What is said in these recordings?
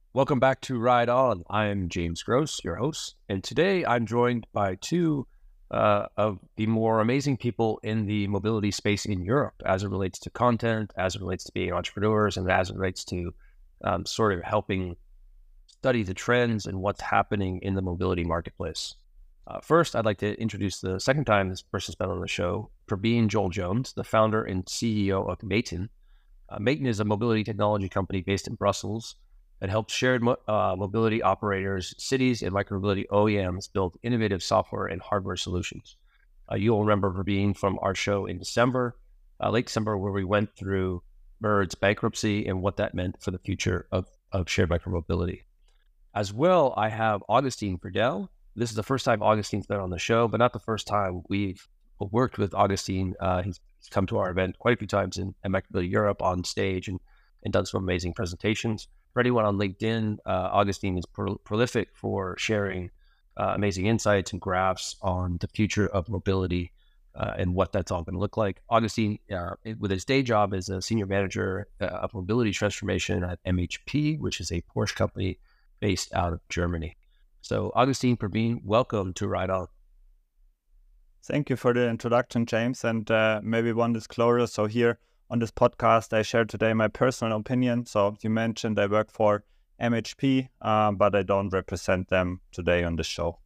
Welcome back to Ride On. I'm James Gross, your host, and today I'm joined by two of the more amazing people in the mobility space in Europe as it relates to content, as it relates to being entrepreneurs, and as it relates to sort of helping study the trends and what's happening in the mobility marketplace. First, I'd like to introduce the second time this person's been on the show, Praveen Joel Jones, the founder and CEO of Mayton. Mayton is a mobility technology company based in Brussels that helps shared mobility operators, cities, and micromobility OEMs build innovative software and hardware solutions. You'll remember Praveen from our show in December, late December, where we went through Bird's bankruptcy and what that meant for the future of shared micromobility. As well, I have Augustine Friedel. This is the first time Augustine's been on the show, but not the first time we've worked with Augustine. He's come to our event quite a few times in Micromobility Europe on stage and done some amazing presentations. For anyone on LinkedIn, Augustine is prolific for sharing amazing insights and graphs on the future of mobility and what that's all going to look like. Augustine, with his day job as a senior manager of mobility transformation at MHP, which is a Porsche company based out of Germany. So Augustine, Praveen, welcome to Ride On. Thank you for the introduction, James. And maybe one disclosure. So here on this podcast, I shared today my personal opinion. So you mentioned I work for MHP, but I don't represent them today on the show.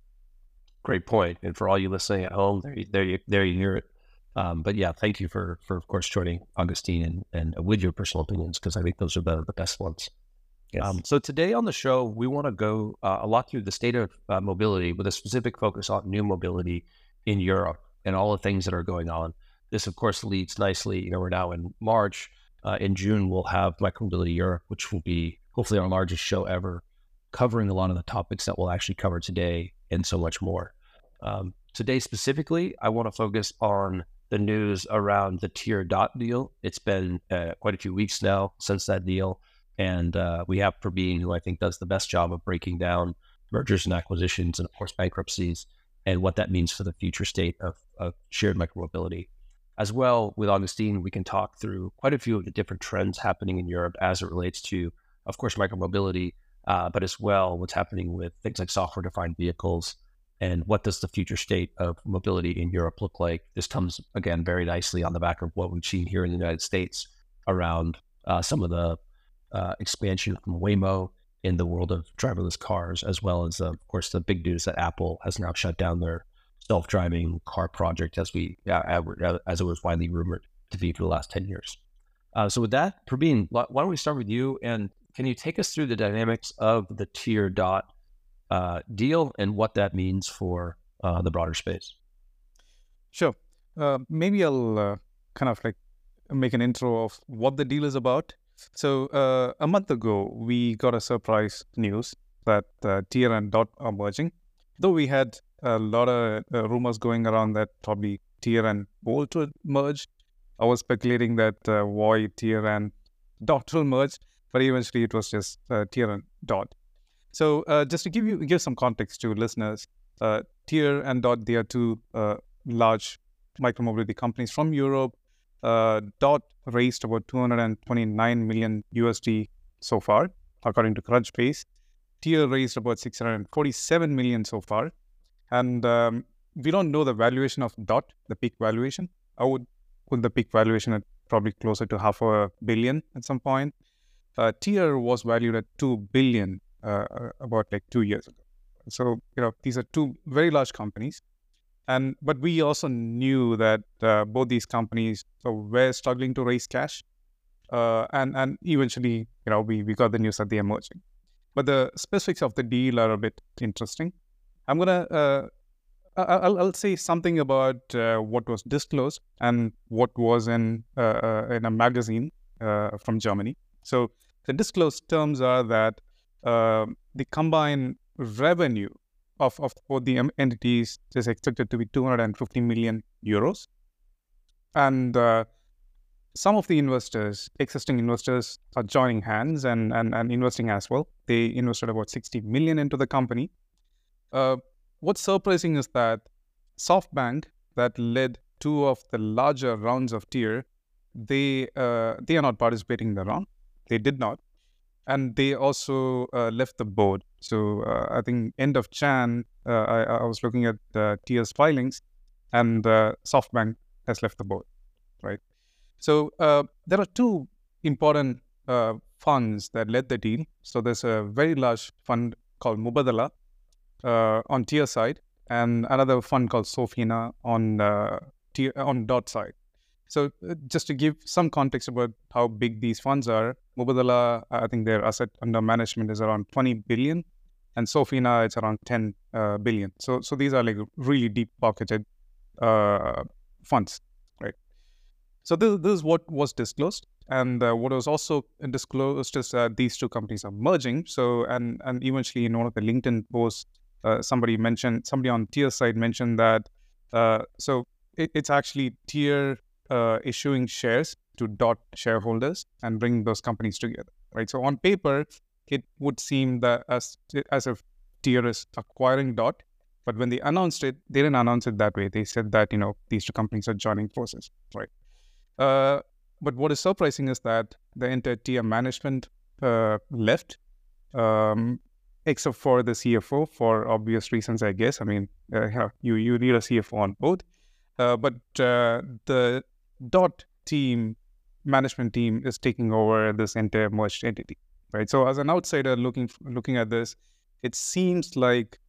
Great point. And for all you listening at home, there you hear it. But yeah, thank you for of course joining Augustine and with your personal opinions, because I think those are the best ones. Yes. So today on the show, we want to go a lot through the state of mobility with a specific focus on new mobility in Europe and all the things that are going on. This, of course, leads nicely. We're now in March. In June, we'll have Micromobility Europe, which will be hopefully our largest show ever, covering a lot of the topics that we'll actually cover today and so much more. Today specifically, I want to focus on the news around the Tier Dot deal. It's been quite a few weeks now since that deal. And we have Praveen, who I think does the best job of breaking down mergers and acquisitions and, of course, bankruptcies and what that means for the future state of shared micromobility. As well, with Augustine, we can talk through quite a few of the different trends happening in Europe as it relates to, of course, micromobility, but as well what's happening with things like software-defined vehicles and what does the future state of mobility in Europe look like. This comes, again, very nicely on the back of what we've seen here in the United States around some of the expansion from Waymo in the world of driverless cars, as well as, of course, the big news that Apple has now shut down their self-driving car project, as it was widely rumored to be for the last 10 years. So with that, Praveen, why don't we start with you, and can you take us through the dynamics of the Tier Dot deal and what that means for the broader space? Sure. Maybe I'll kind of like make an intro of what the deal is about. So a month ago, we got a surprise news that Tier and Dot are merging. Though we had a lot of rumors going around that probably Tier and Bolt would merge. I was speculating that Voy, Tier and Dot will merge, but eventually it was just Tier and Dot. So just to give some context to listeners, Tier and Dot, they are two large micromobility companies from Europe. Dot raised about 229 million USD so far, according to Crunchbase. Tier raised about 647 million so far. And we don't know the valuation of Dot, the peak valuation. I would put the peak valuation at probably closer to $500 million at some point. Tier was valued at $2 billion about like 2 years ago. So, these are two very large companies. But we also knew that both these companies were struggling to raise cash. And eventually, we got the news that they are merging. But the specifics of the deal are a bit interesting. I'll say something about what was disclosed and what was in a magazine from Germany. So the disclosed terms are that the combined revenue of both the entities is expected to be 250 million euros. And some of the existing investors are joining hands and investing as well. They invested about 60 million into the company. What's surprising is that SoftBank, that led two of the larger rounds of Tier, they are not participating in the round. They did not. and they also left the board. So I think end of Jan, I was looking at Tier's filings, and SoftBank has left the board, right? So there are two important funds that led the deal. So there's a very large fund called Mubadala on Tier side, and another fund called Sofina on Dot side. So just to give some context about how big these funds are, Mubadala, I think their asset under management is around 20 billion, and Sofina, it's around 10 billion. So these are like really deep pocketed funds, right? So this is what was disclosed, and what was also disclosed is that these two companies are merging. So and eventually in one of the LinkedIn posts, somebody on Tier side mentioned that so it's actually Tier issuing shares to Dot shareholders and bringing those companies together, right? So on paper, it would seem that as if Tier is acquiring Dot, but when they announced it, they didn't announce it that way. They said that these two companies are joining forces, right? But what is surprising is that the entire Tier management left, except for the CFO, for obvious reasons, I guess. I mean, you need a CFO on board, but the Dot management team is taking over this entire merged entity, right? So as an outsider looking at this, it seems like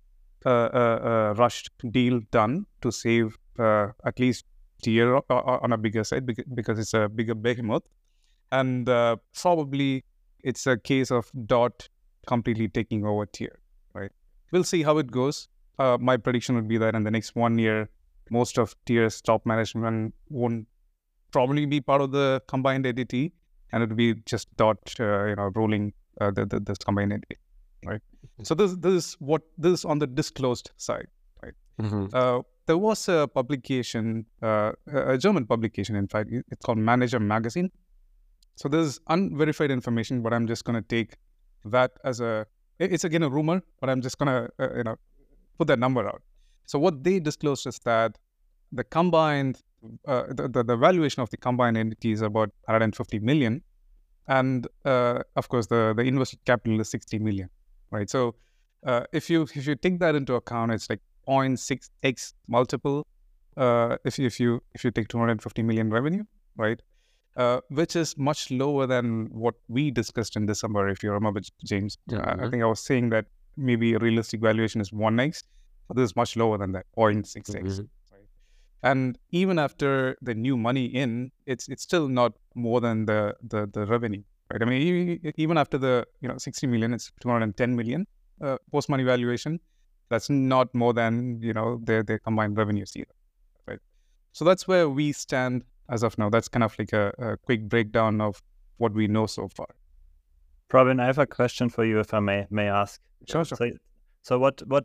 a rushed deal done to save at least Tier on a bigger side because it's a bigger behemoth, and probably it's a case of Dot completely taking over Tier, right? We'll see how it goes. My prediction would be that in the next 1 year, most of Tier's top management won't probably be part of the combined entity, and it will be just Dot, ruling this combined entity, right? So this is on the disclosed side, right? Mm-hmm. There was a publication, a German publication, in fact, it's called Manager Magazine. So this is unverified information, but I'm just going to take that as it's again a rumor, but I'm just going to, put that number out. So what they disclosed is that the combined, the valuation of the combined entity is about 150 million. And of course, the invested capital is 60 million, right? So if you take that into account, it's like 0.6x multiple if you take 250 million revenue, right? Which is much lower than what we discussed in December, if you remember, James. Mm-hmm. I think I was saying that maybe a realistic valuation is 1x, but this is much lower than that, 0.6x. Mm-hmm. Right? And even after the new money in, it's still not more than the revenue, right? I mean, even after the 60 million, it's 210 million post money valuation. That's not more than their combined revenues either, right? So that's where we stand as of now. That's kind of like a quick breakdown of what we know so far. Pravin, I have a question for you, if I may ask. Sure. So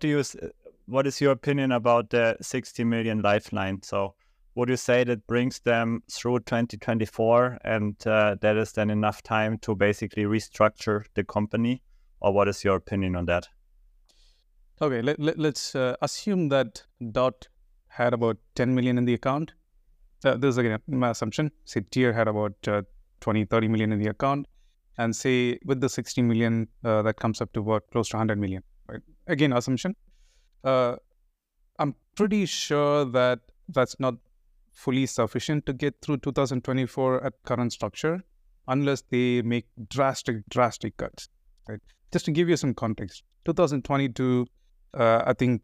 what is your opinion about the 60 million lifeline? So would you say that brings them through 2024, and that is then enough time to basically restructure the company, or what is your opinion on that? Okay, let's assume that Dot had about 10 million in the account. This is again my assumption. Say Tier had about 20-30 million in the account, and say with the 60 million, that comes up to about close to 100 million. Right? Again, assumption. I'm pretty sure that that's not fully sufficient to get through 2024 at current structure, unless they make drastic cuts. Right? Just to give you some context, 2022. I think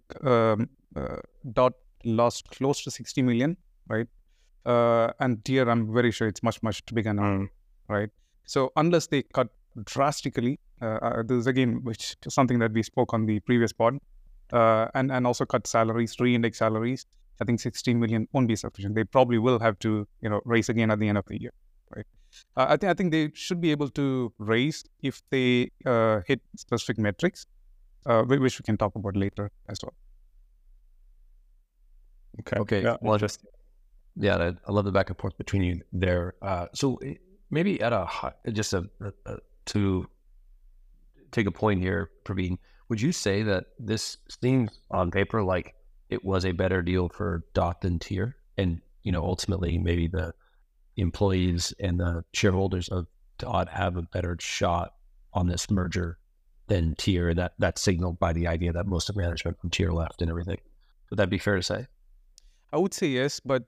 Dot lost close to 60 million, right? And Tier, I'm very sure it's much bigger now, right? So unless they cut drastically, this is again which is something that we spoke on the previous pod, and also cut salaries, re-index salaries. I think 60 million won't be sufficient. They probably will have to raise again at the end of the year, right? I think they should be able to raise if they hit specific metrics. Which we can talk about later as well. Okay. Yeah, well, interesting. Yeah, I love the back and forth between you there. So maybe at to take a point here, Pravin, would you say that this seems on paper like it was a better deal for Dot than Tier, and ultimately maybe the employees and the shareholders of Dot have a better shot on this merger than Tier. That's signaled by the idea that most of management from Tier left and everything. Would that be fair to say? I would say yes, but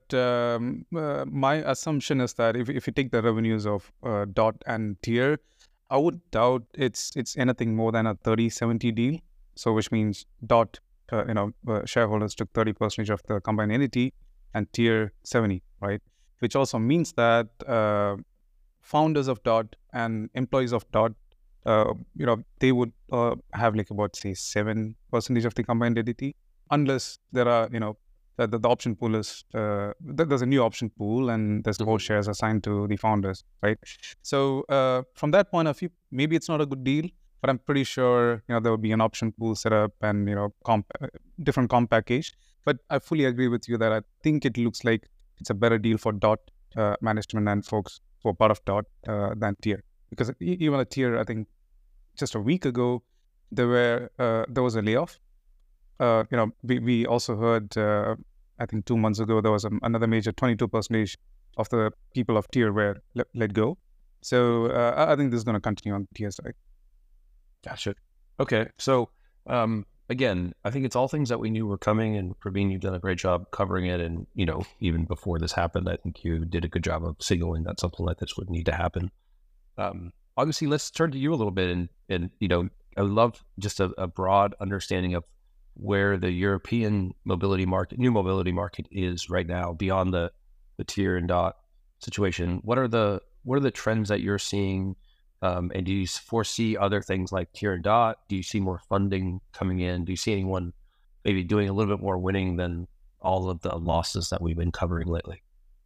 my assumption is that if you take the revenues of Dot and Tier, I would doubt it's anything more than a 30-70 deal. So which means Dot, shareholders took 30% of the combined entity and Tier 70, right? Which also means that founders of Dot and employees of Dot, they would have like about say 7% of the combined entity, unless there are the option pool is there's a new option pool and there's more shares assigned to the founders, right? So from that point of view, maybe it's not a good deal, but I'm pretty sure there will be an option pool set up and different comp package. But I fully agree with you that I think it looks like it's a better deal for Dot management and folks who are part of Dot than Tier, because even at Tier, I think just a week ago there was a layoff. We also heard, I think 2 months ago, there was another major 22% of the people of Tier were let go. So I think this is going to continue on the Tier side. Gotcha. Okay. So again, I think it's all things that we knew were coming, and Praveen, you've done a great job covering it. And, even before this happened, I think you did a good job of signaling that something like this would need to happen. Obviously, let's turn to you a little bit. And I would love just a broad understanding of where the European mobility market, new mobility market is right now beyond the Tier and Dot situation. What are the trends that you're seeing? And do you foresee other things like Tier and Dot? Do you see more funding coming in? Do you see anyone maybe doing a little bit more winning than all of the losses that we've been covering lately?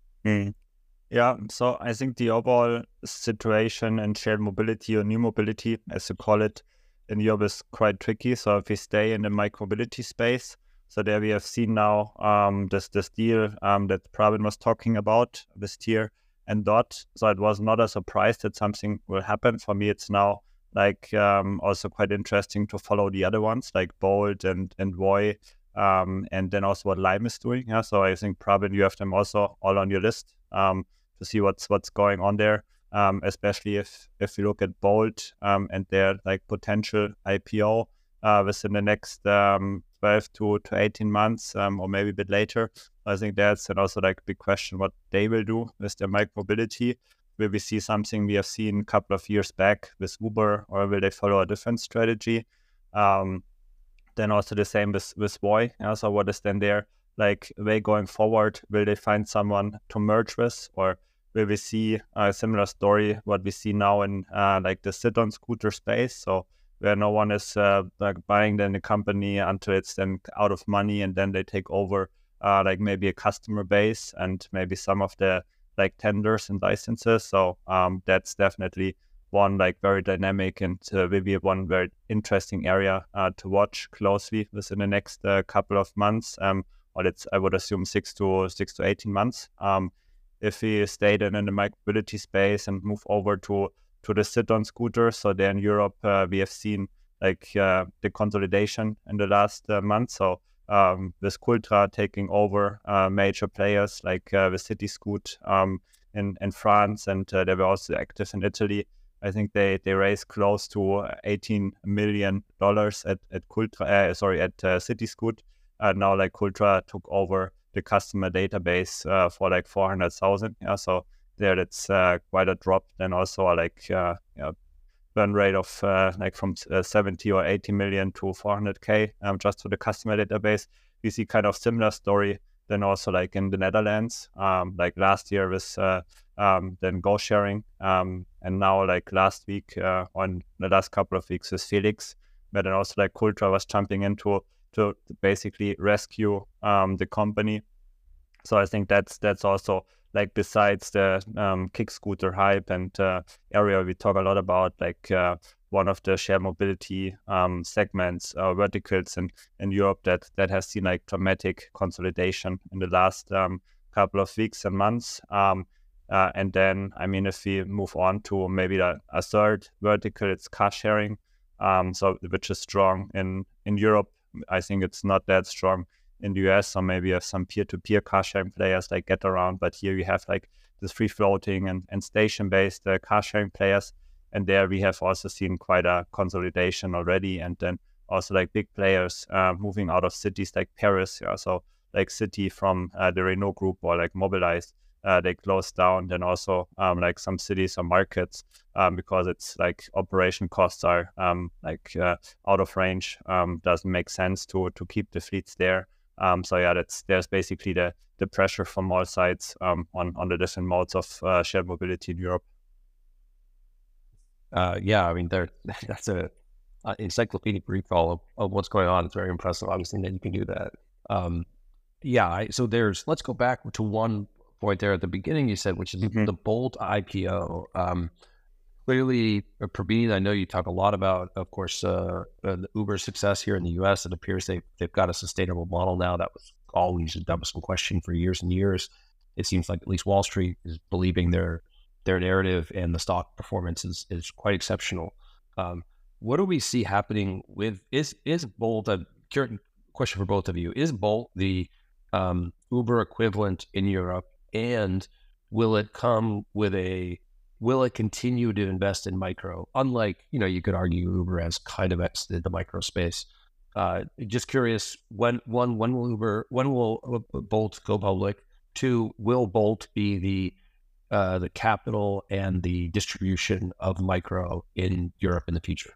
Yeah, so I think the overall situation in shared mobility or new mobility, as you call it, in Europe is quite tricky. So if we stay in the micromobility space, so there we have seen now this deal that Praveen was talking about with Tier and Dot. So it was not a surprise that something will happen. For me, it's now also quite interesting to follow the other ones like Bolt and Voi, and then also what Lime is doing. Yeah, so I think Praveen, you have them also all on your list to see what's going on there. Especially if you look at Bolt and their potential IPO within the next 12 to 18 months or maybe a bit later. I think that's also a big question what they will do with their micromobility. Will we see something we have seen a couple of years back with Uber, or will they follow a different strategy? Then also the same with Voi. So what is then their way going forward? Will they find someone to merge with, or will we see a similar story what we see now in the sit-on scooter space? So where no one is buying then the company until it's then out of money, and then they take over maybe a customer base and maybe some of the tenders and licenses. So that's definitely one very dynamic and maybe one very interesting area to watch closely within the next couple of months. I would assume 6 to 18 months. If we stay then in the micromobility space and move over to the sit-on scooter, so there in Europe, we have seen the consolidation in the last month. So with Cultra taking over major players like the Cityscoot in France, and they were also active in Italy. I think they raised close to $18 million at Cultra, at Cityscoot. Now Cultra took over the customer database for 400,000. Yeah, so there it's quite a drop. Then also burn rate of from 70 or 80 million to 400K just to the customer database. We see kind of similar story then also in the Netherlands, last year with then Go Sharing, and now last week or in the last couple of weeks with Felix, but then also Cultra was jumping into to basically rescue the company. So I think that's also besides the kick scooter hype and area we talk a lot about, one of the shared mobility segments, verticals in Europe that has seen dramatic consolidation in the last couple of weeks and months. And then, if we move on to maybe a third vertical, it's car sharing, which is strong in Europe. I think it's not that strong in the US, or maybe you have some peer-to-peer car sharing players Getaround, but here you have this free floating and station-based car sharing players. And there we have also seen quite a consolidation already. And then also like big players moving out of cities like Paris. Yeah, so like City from the Renault Group or like Mobilize, they closed down. Then also like some cities or markets because it's like operation costs are out of range. Doesn't make sense to keep the fleets there. So yeah, there's basically the pressure from all sides on the different modes of shared mobility in Europe. Yeah, I mean, that's a encyclopedic recall of what's going on. It's very impressive, obviously, that you can do that. So let's go back to one point there at the beginning you said, which is the Bolt IPO. Clearly, Praveen, I know you talk a lot about, of course, the Uber success here in the US. It appears they've got a sustainable model now. That was some question for years and years. It seems like at least Wall Street is believing their narrative, and the stock performance is quite exceptional. What do we see happening with, is Bolt, a question for both of you, is Bolt the Uber equivalent in Europe, and will it continue to invest in micro? Unlike, you could argue Uber has kind of exited the micro space. Just curious, when will Bolt go public? 2, will Bolt be the capital and the distribution of micro in Europe in the future?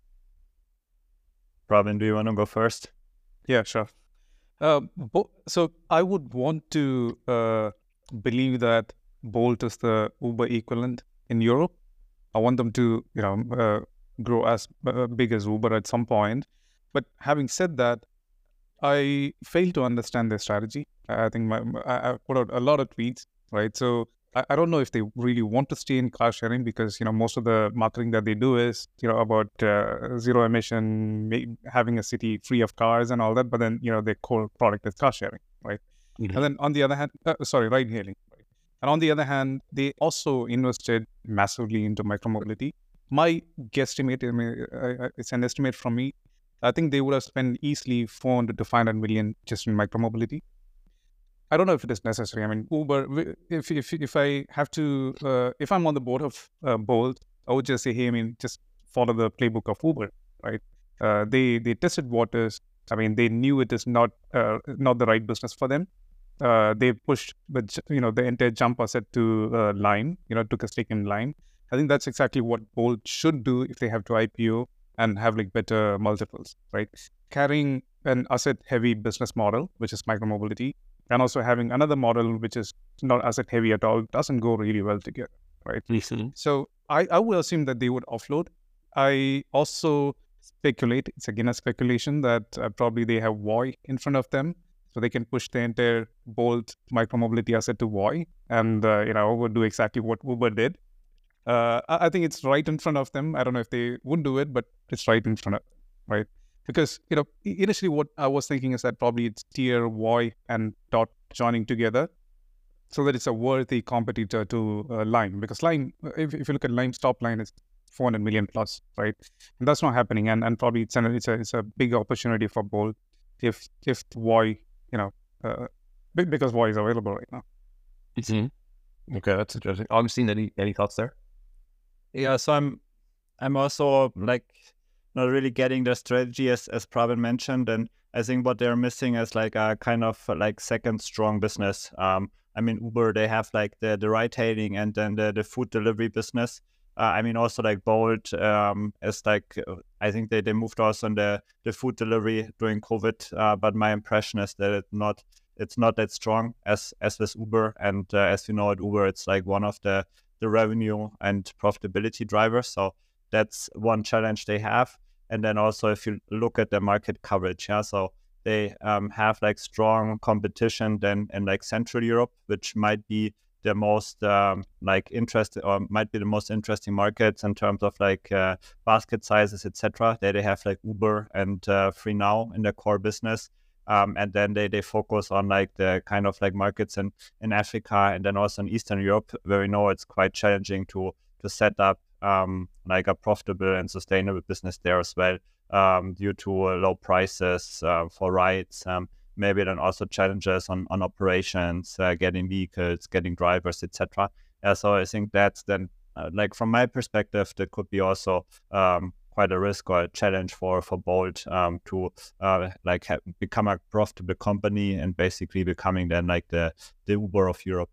Robin, do you want to go first? Yeah, sure. So I would want to believe that Bolt is the Uber equivalent in Europe. I want them to, grow as big as Uber at some point. But having said that, I fail to understand their strategy. I think I put out a lot of tweets, right? So I don't know if they really want to stay in car sharing, because, most of the marketing that they do is, about zero emission, having a city free of cars and all that. But then, their core product is car sharing, right? Mm-hmm. And then on the other hand, ride hailing. Right? And on the other hand, they also invested massively into micromobility. My guesstimate, it's an estimate from me, I think they would have spent easily 400 to 500 million just in micromobility. I don't know if it is necessary. I mean, Uber, if I have to, if I'm on the board of Bolt, I would just say, hey, just follow the playbook of Uber, right? They tested waters. I mean, they knew it is not the right business for them. They pushed the entire jump asset to Lime, took a stake in Lime. I think that's exactly what Bolt should do if they have to IPO and have like better multiples, right? Carrying an asset-heavy business model, which is micromobility, and also having another model which is not asset-heavy at all, doesn't go really well together, right? Mm-hmm. So I would assume that they would offload. I also speculate, it's again a speculation, that probably they have Voi in front of them, so they can push the entire Bolt micromobility asset to Voi and, do exactly what Uber did. I think it's right in front of them. I don't know if they would do it, but it's right in front of them, right? Because, initially what I was thinking is that probably it's Tier, Voi, and Dot joining together so that it's a worthy competitor to Lime. Because Lime, if you look at Lime's top line, it's 400 million plus, right? And that's not happening. And probably it's a big opportunity for Bolt if Voi, because Voi is available right now. Mm-hmm. Okay, that's interesting. Augustine, any thoughts there? Yeah, so I'm also like not really getting the strategy as Pravin mentioned, and I think what they're missing is like a kind of like second strong business. Uber, they have like the ride hailing and then the food delivery business. Also like Bolt is like, I think they moved also on the food delivery during COVID, but my impression is that it's not that strong as with Uber, and as we know at Uber, it's like one of the revenue and profitability drivers. So that's one challenge they have. And then also if you look at the market coverage, so they have like strong competition then in like Central Europe, which might be the most interesting, or might be the most interesting markets in terms of like basket sizes, etc. There they have like Uber and FreeNow in their core business. And then they focus on like the kind of like markets in Africa and then also in Eastern Europe, where we know it's quite challenging to set up like a profitable and sustainable business there as well, due to low prices for rides, maybe then also challenges on operations, getting vehicles, getting drivers, etc. So I think that's then like from my perspective, that could be also quite a risk or a challenge for Bolt to become a profitable company and basically becoming then like the Uber of Europe.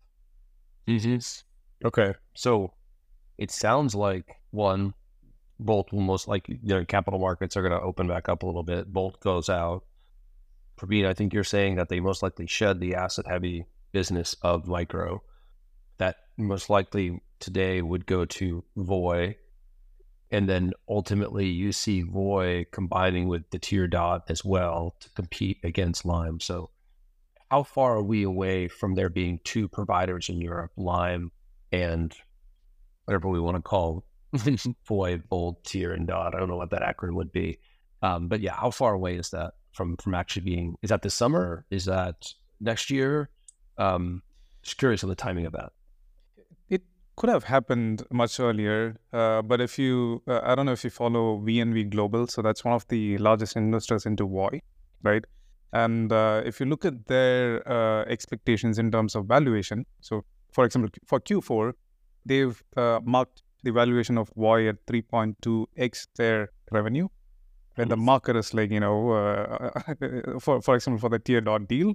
Okay, so it sounds like Bolt will most likely, their capital markets are going to open back up a little bit. Bolt goes out. Praveen, I think you're saying that they most likely shed the asset-heavy business of Micro. That most likely today would go to Voi. And then ultimately you see Voi combining with the Tier as well to compete against Lime. So how far are we away from there being two providers in Europe, Lime and whatever we want to call Voi, Bolt, Tier, and Dot? I don't know what that acronym would be. But yeah, how far away is that from actually being, is that this summer? Is that next year? Just curious on the timing of that. It could have happened much earlier, but if you, I don't know if you follow VNV Global, so that's one of the largest investors into Voi, right? And if you look at their expectations in terms of valuation, so for example, for Q4, they've marked the valuation of Voi at 3.2x their revenue, when the market is like, for example, for the Tier deal,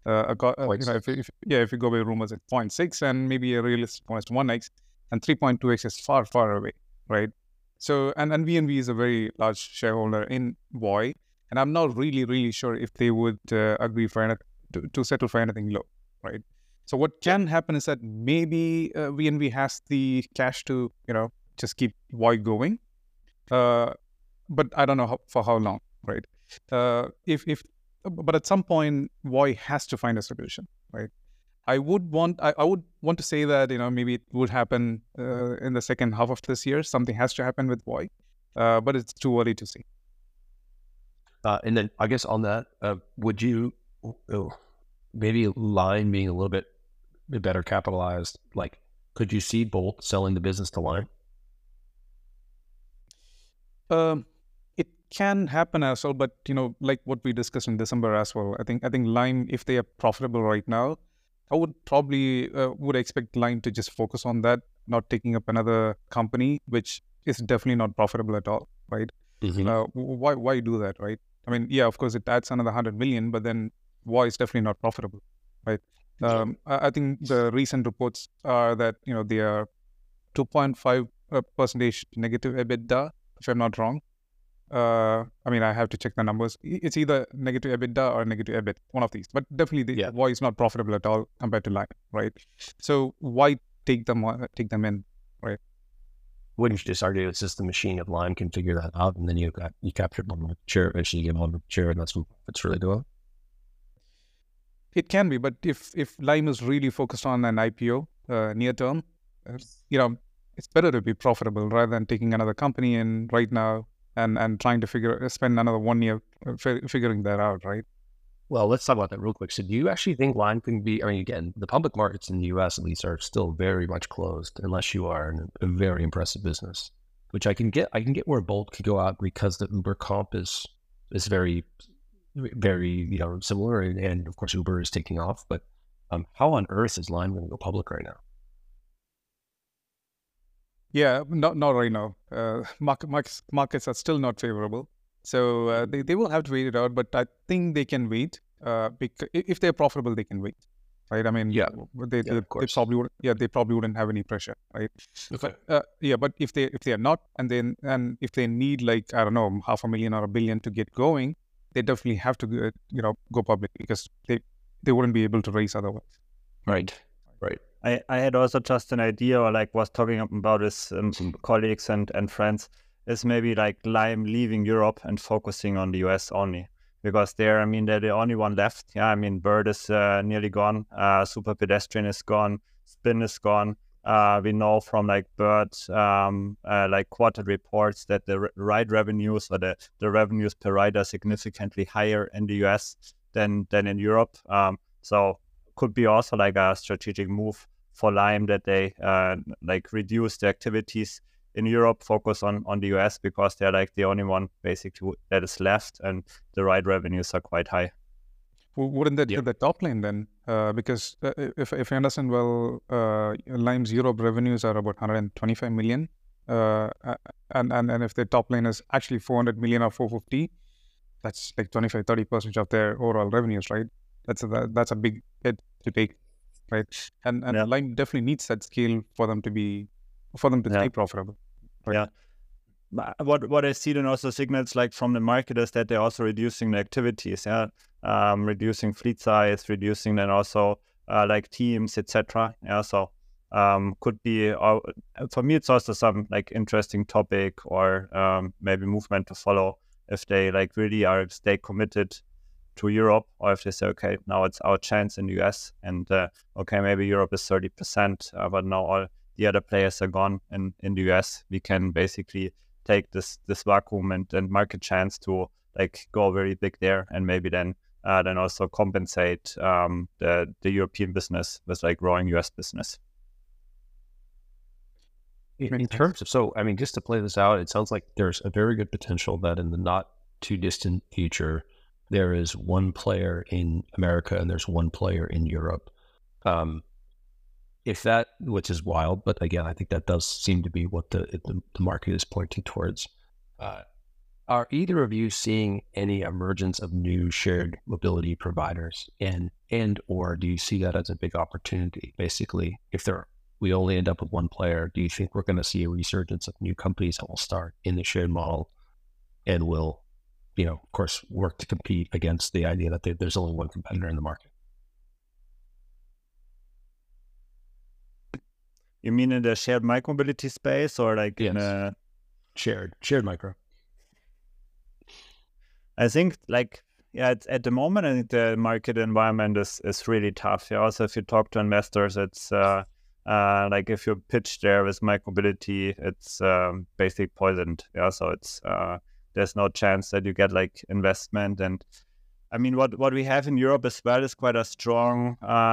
if you go by rumors, it's 0.6, and maybe a realistic one is 1x, and 3.2x is far, far away, right? So, and VNV is a very large shareholder in Voi, and I'm not really sure if they would agree for to settle for anything low, right? So what can happen is that maybe VNV has the cash to, just keep Voi going, but I don't know for how long, right? But at some point, Voi has to find a solution, right? I would want to say that maybe it would happen in the second half of this year. Something has to happen with Voi, but it's too early to see. And then I guess on that, would you maybe Lime being a little bit better capitalized? Like, could you see Bolt selling the business to Lime? It can happen as well, but like what we discussed in December as well. I think Lime, if they are profitable right now, I would probably would expect Lime to just focus on that, not taking up another company which is definitely not profitable at all, right? Why do that, right? I mean, yeah, of course it adds another 100 million, but then Voi is definitely not profitable, right? I think the recent reports are that they are 2.5% negative EBITDA, if I'm not wrong. I mean, I have to check the numbers. It's either negative EBITDA or negative EBIT, one of these. But definitely, Voi is not profitable at all compared to Lime, right? So why take them in, right? Wouldn't you just argue it's just the machine of Lime can figure that out, and then you capture one share, eventually you get one share, and that's what it's really doing? It can be, but if Lime is really focused on an IPO near term, it's better to be profitable rather than taking another company in right now and trying to spend another 1 year figuring that out, right? Well, let's talk about that real quick. So do you actually think Lime can be, I mean, again, the public markets in the US at least are still very much closed unless you are in a very impressive business, which I can get where Bolt could go out because the Uber comp is very, very, similar. And of course, Uber is taking off, but how on earth is Lime going to go public right now? Yeah, not right now. Markets are still not favorable. So they will have to wait it out, but I think they can wait. Because if they're profitable, they can wait, right? I mean, they probably wouldn't have any pressure, right? Okay. But but if they are not, and if they need like, I don't know, 500,000 or 1 billion to get going, they definitely have to go public because they wouldn't be able to raise otherwise. Right. I had also just an idea, or like was talking about with some colleagues and friends, is maybe like Lime leaving Europe and focusing on the US only, because they're the only one left. Yeah, I mean, Bird is nearly gone. Super Pedestrian is gone. Spin is gone. We know from like Bird, like quarter reports that the ride revenues or the revenues per ride are significantly higher in the US than in Europe. So could be also like a strategic move for Lime that they like reduce the activities in Europe, focus on the US, because they're like the only one basically that is left, and the ride revenues are quite high. wouldn't that hit the top line then? Because if I understand well, Lime's Europe revenues are about 125 million, and if their top line is actually 400 million or 450, that's like 25-30% of their overall revenues, right? That's a big hit to take, right? And Lime definitely needs that scale for them to stay profitable. Right? Yeah. What I see then also signals like from the market is that they're also reducing the activities, reducing fleet size, reducing then also like teams, etc. Yeah, so could be for me it's also some like interesting topic or maybe movement to follow if they like really stay committed to Europe, or if they say, okay, now it's our chance in the US, and okay, maybe Europe is 30%, but now all the other players are gone in the US. We can basically take this vacuum and market chance to like go very big there, and maybe then also compensate the European business with like growing US business. In terms of, so I mean, just to play this out, it sounds like there's a very good potential that in the not too distant future, there is one player in America and there's one player in Europe. If that, which is wild, but again, I think that does seem to be what the market is pointing towards. Are either of you seeing any emergence of new shared mobility providers, and or do you see that as a big opportunity? Basically, if we only end up with one player, do you think we're going to see a resurgence of new companies that will start in the shared model and will, of course, work to compete against the idea that there's only one competitor in the market? You mean in the shared micromobility space, or like in a shared micro? I think it's at the moment, I think the market environment is really tough. Yeah. Also, if you talk to investors, it's like if you pitch there with micromobility, it's basically poisoned. Yeah. So it's there's no chance that you get like investment. And I mean, what we have in Europe as well is quite a strong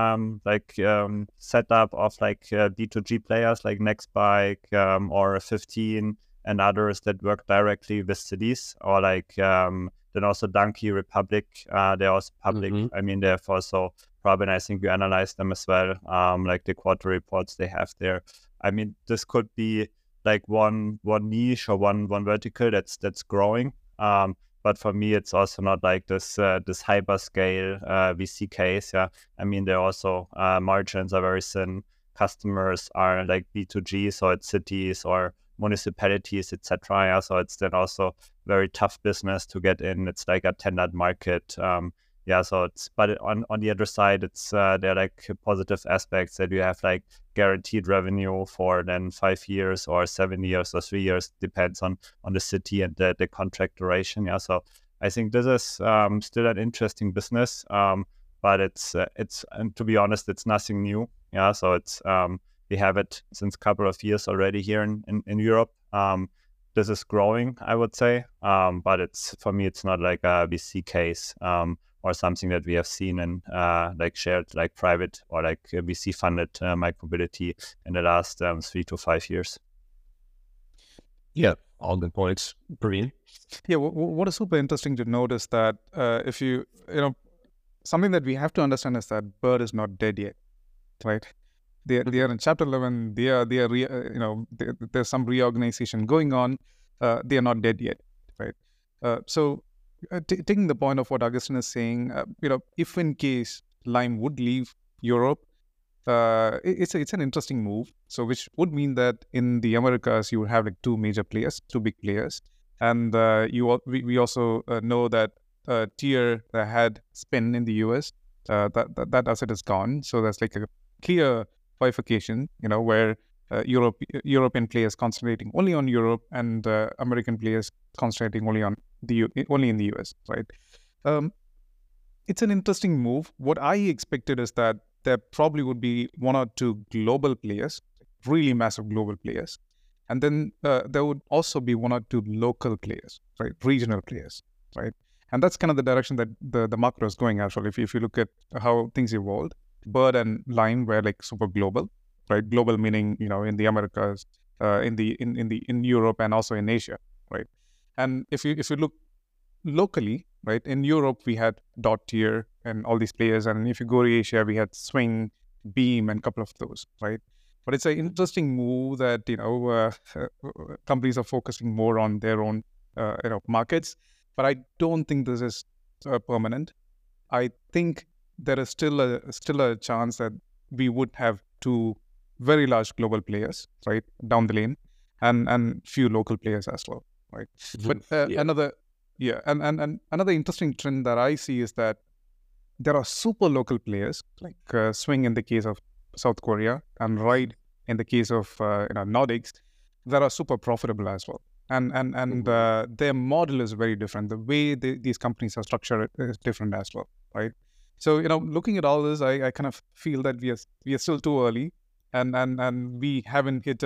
setup of like B2G players like Nextbike or 15 and others that work directly with cities, or like then also Donkey Republic. They're also public. I mean, they have also probably, I think we analyzed them as well, like the quarter reports they have there. I mean, this could be like one niche or one vertical that's growing. But for me, it's also not like this hyperscale VC case. Yeah, I mean, there also margins are very thin. Customers are like B2G, so it's cities or municipalities, etc. Yeah, so it's then also very tough business to get in. It's like a tendered market. Yeah, so it's, but on the other side, it's there are like positive aspects that you have like guaranteed revenue for then 5 years or 7 years or 3 years, depends on the city and the contract duration. Yeah, so I think this is still an interesting business, but it's and to be honest, it's nothing new. Yeah, so it's we have it since a couple of years already here in Europe. This is growing, I would say, but it's, for me, it's not like a VC case or something that we have seen in like shared, like private or like VC funded micromobility in the last 3 to 5 years. Yeah, all good points. Praveen? Yeah, what is super interesting to note is that if you something that we have to understand is that Bird is not dead yet, right? They are in Chapter 11. There's some reorganization going on. They are not dead yet, right? So taking the point of what Augustin is saying, if in case Lime would leave Europe, it's an interesting move. So which would mean that in the Americas you would have like two big players, and we also know that Tier that had Spin in the US, that asset is gone. So that's like a clear bifurcation, where European players concentrating only on Europe and American players concentrating only in the US, right? It's an interesting move. What I expected is that there probably would be one or two global players, really massive global players, and then there would also be one or two local players, right? Regional players, right? And that's kind of the direction that the market was going. Actually, if you look at how things evolved, Bird and Lime were like super global, right? Global meaning, in the Americas, in Europe, and also in Asia, right? And if you look locally, right, in Europe we had Tier, and all these players. And if you go to Asia, we had Swing, Beam, and a couple of those, right? But it's an interesting move that companies are focusing more on their own markets. But I don't think this is permanent. I think there is still a chance that we would have two very large global players, right, down the lane, and few local players as well, right? But another interesting trend that I see is that there are super local players like Swing in the case of South Korea and Ride in the case of Nordics that are super profitable as well. And their model is very different. The way these companies are structured is different as well, right? So looking at all this, I kind of feel that we are still too early, and we haven't hit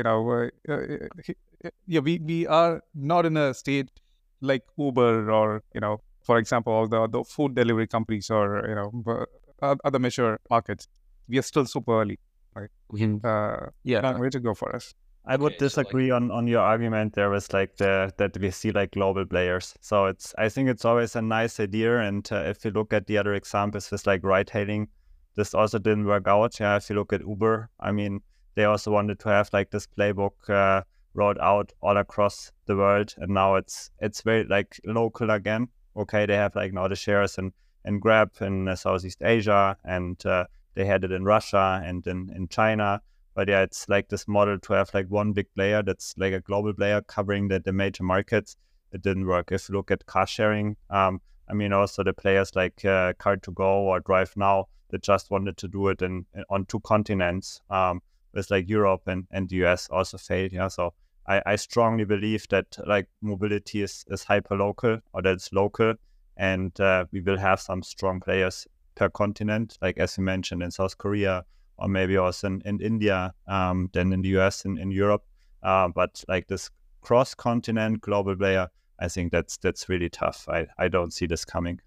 we are not in a state like Uber or for example the food delivery companies or other mature markets. We are still super early, right? Long way to go for us. I would disagree on your argument there with that we see like global players. So I think it's always a nice idea. And if you look at the other examples with like ride hailing, this also didn't work out. Yeah, if you look at Uber, I mean, they also wanted to have like this playbook rolled out all across the world, and now it's very like local again. Okay, they have like now the shares in Grab in Southeast Asia, and they had it in Russia and in China. But yeah, it's like this model to have like one big player that's like a global player covering the major markets. It didn't work. If you look at car sharing, I mean, also the players like Car2Go or Drive Now that just wanted to do it on two continents, with like Europe and the US also failed. Yeah, so I strongly believe that like mobility is hyper local, or that it's local, and we will have some strong players per continent, like as you mentioned in South Korea, or maybe also in India, then in the US and in Europe. But like this cross-continent global player, I think that's really tough. I don't see this coming.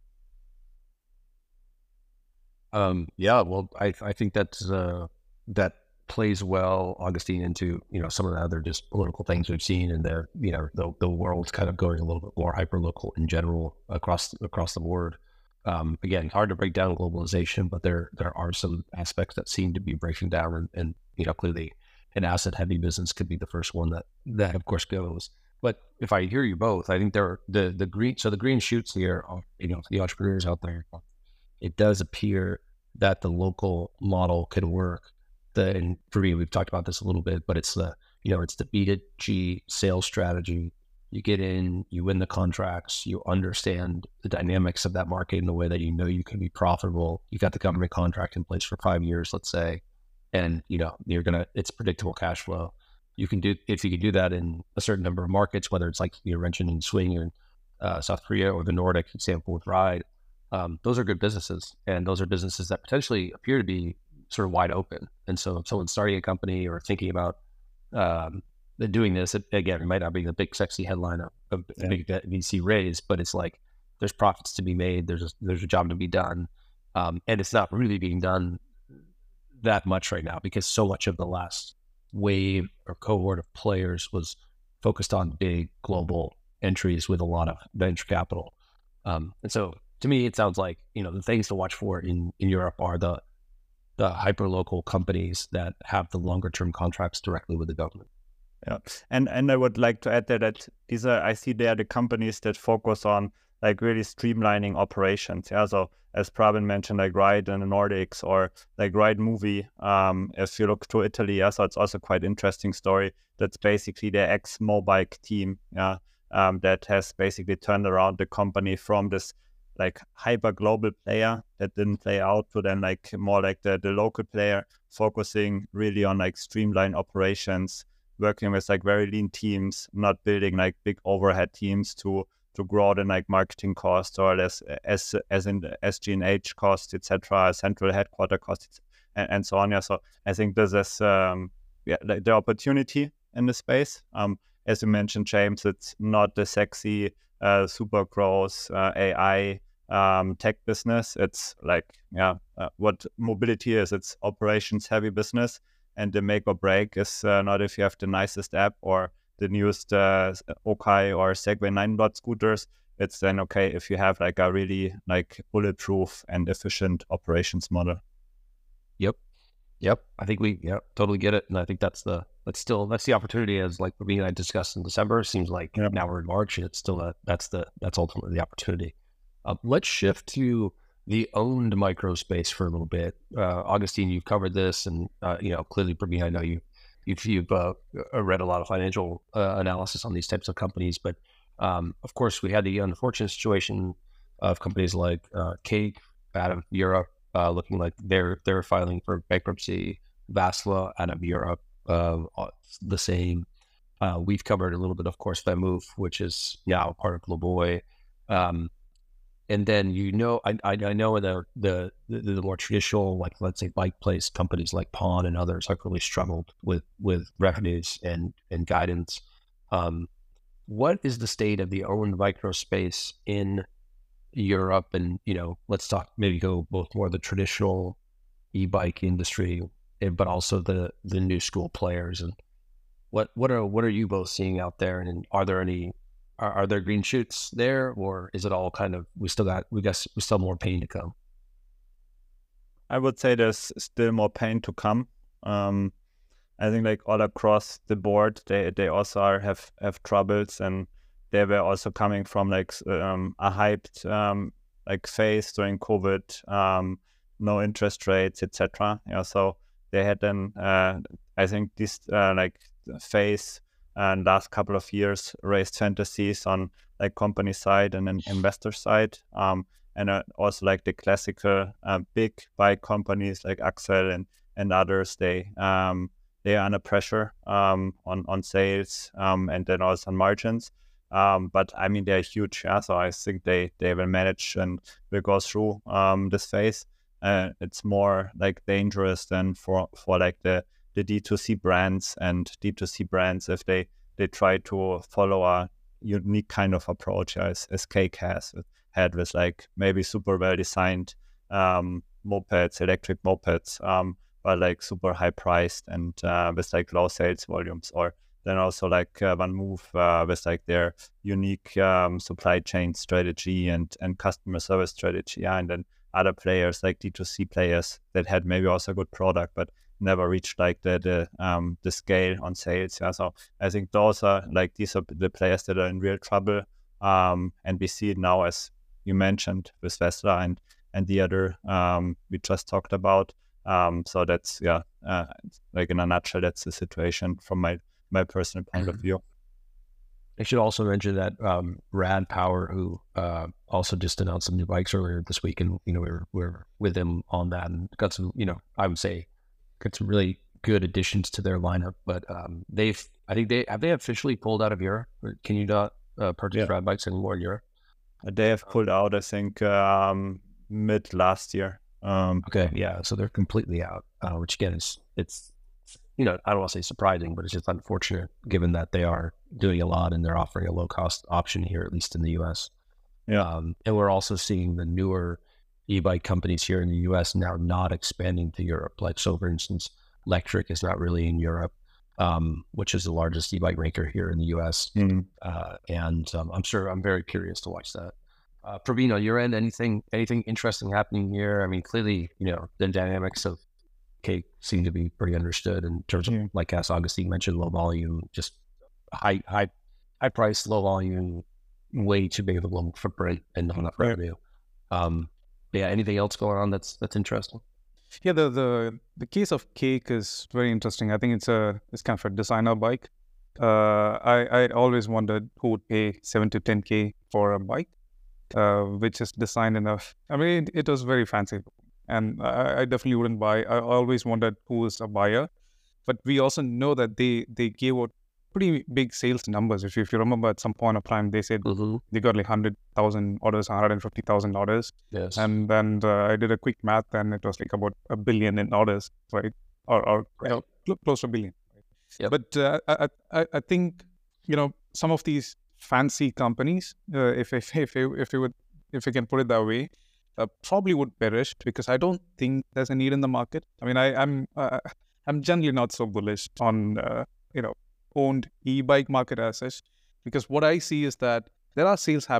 Well, I think that plays well, Augustine, into some of the other just political things we've seen, and the world's kind of going a little bit more hyper-local in general across the board. Again, hard to break down globalization, but there are some aspects that seem to be breaking down, and clearly an asset-heavy business could be the first one that of course goes. But if I hear you both, I think the green shoots here are, for the entrepreneurs out there, it does appear that the local model can work. And for me, we've talked about this a little bit, but it's the B2G sales strategy. You get in, you win the contracts, you understand the dynamics of that market in a way that you can be profitable. You got the government contract in place for 5 years, let's say, and it's predictable cash flow. If you can do that in a certain number of markets, whether it's like you mentioned in Swing or South Korea, or the Nordic example with Ride, those are good businesses, and those are businesses that potentially appear to be sort of wide open. And so if someone's starting a company or thinking about doing this, it might not be the big sexy headline of a big VC raise, but it's like there's profits to be made, there's a job to be done, and it's not really being done that much right now because so much of the last wave or cohort of players was focused on big global entries with a lot of venture capital. And so to me, it sounds like the things to watch for in Europe are the hyper local companies that have the longer term contracts directly with the government. Yeah, and I would like to add that these are, I see they are the companies that focus on like really streamlining operations. Yeah, so as Pravin mentioned, like Ride in the Nordics, or like Ride Movie. If you look to Italy, yeah, so it's also quite interesting story. That's basically their ex-Mobike team, yeah, that has basically turned around the company from this like hyper global player that didn't play out to then like more like the local player, focusing really on like streamline operations, working with like very lean teams, not building like big overhead teams to grow the like marketing costs or as in the SG&H costs, etc., central headquarter costs, and so on. Yeah, so I think this is like the opportunity in the space. As you mentioned, James, it's not the sexy super growth AI tech business. It's like what mobility is. It's operations heavy business, and the make or break is not if you have the nicest app or the newest Okai or Segway 9-dot scooters. it's then okay if you have like a really like bulletproof and efficient operations model. Yep. I think we totally get it, and I think that's the opportunity, as like we and I discussed in December. It seems like now we're in March, and it's still that's ultimately the opportunity. Let's shift to the owned micro space for a little bit. Augustine, you've covered this, and clearly, Praveen, I know you've read a lot of financial analysis on these types of companies, but of course, we had the unfortunate situation of companies like Cake out of Europe. Looking like they're filing for bankruptcy. Vastla out of Europe, the same. We've covered a little bit, of course, VanMoof, which is now part of Lavoie. And then I know the more traditional, like let's say bike place companies like Pawn and others have really struggled with revenues and guidance. What is the state of the owned micro space in Europe? And let's talk, maybe go both more the traditional e-bike industry, but also the new school players. And what are you both seeing out there? And are there green shoots there, or is it all kind of we still have more pain to come? I would say there's still more pain to come. I think like all across the board, they also have troubles, and they were also coming from like a hyped like phase during COVID, no interest rates, etc. So they had then I think this like phase and last couple of years raised fantasies on like company side and then investor side, and also like the classical big bike companies like Axel and others. They are under pressure on sales and then also on margins. But I mean, they're huge, so I think they will manage and will go through this phase. It's more like dangerous than for like the D2C brands and D2C brands if they try to follow a unique kind of approach as Cake had with like maybe super well designed mopeds, electric mopeds, but like super high priced and with like low sales volumes, or then also like VanMoof with like their unique supply chain strategy and customer service strategy, and then other players like D2C players that had maybe also a good product but never reached like the scale on sales. So I think those are like, these are the players that are in real trouble, and we see it now, as you mentioned, with Vastla and the other we just talked about. So that's like in a nutshell, that's the situation from my personal point of view. I should also mention that Rad Power, who also just announced some new bikes earlier this week, and we're with them on that, and got some, I would say, got some really good additions to their lineup. But they officially pulled out of Europe. Can you not purchase Rad bikes anymore in Europe? They have pulled out, I think, mid last year. Okay, yeah, so they're completely out, which again it's I don't want to say surprising, but it's just unfortunate given that they are doing a lot and they're offering a low cost option here, at least in the US. And we're also seeing the newer e-bike companies here in the US now not expanding to Europe. Like, so for instance, Lectric is not really in Europe, which is the largest e-bike maker here in the US. And I'm very curious to watch that. Praveen, on your end, anything interesting happening here? I mean, clearly, the dynamics of Cake seem to be pretty understood in terms of, like as Augustine mentioned, low volume, just high price, low volume, way too big of a global footprint and not enough revenue. Anything else going on that's interesting? Yeah, the case of Cake is very interesting. I think it's kind of a designer bike. I always wondered who would pay $7,000 to $10,000 for a bike, which is designed enough. I mean, it was very fancy. And I definitely wouldn't buy. I always wondered who is a buyer. But we also know that they gave out pretty big sales numbers. If you remember, at some point of time, they said they got like 100,000 orders, 150,000 orders. Yes. And then I did a quick math, and it was like about 1 billion in orders, right? Or close to 1 billion. Yep. But I think, some of these fancy companies, if we can put it that way, probably would perish, because I don't think there's a need in the market. I mean, I'm generally not so bullish on owned e-bike market as such, because what I see is that there are sales happening.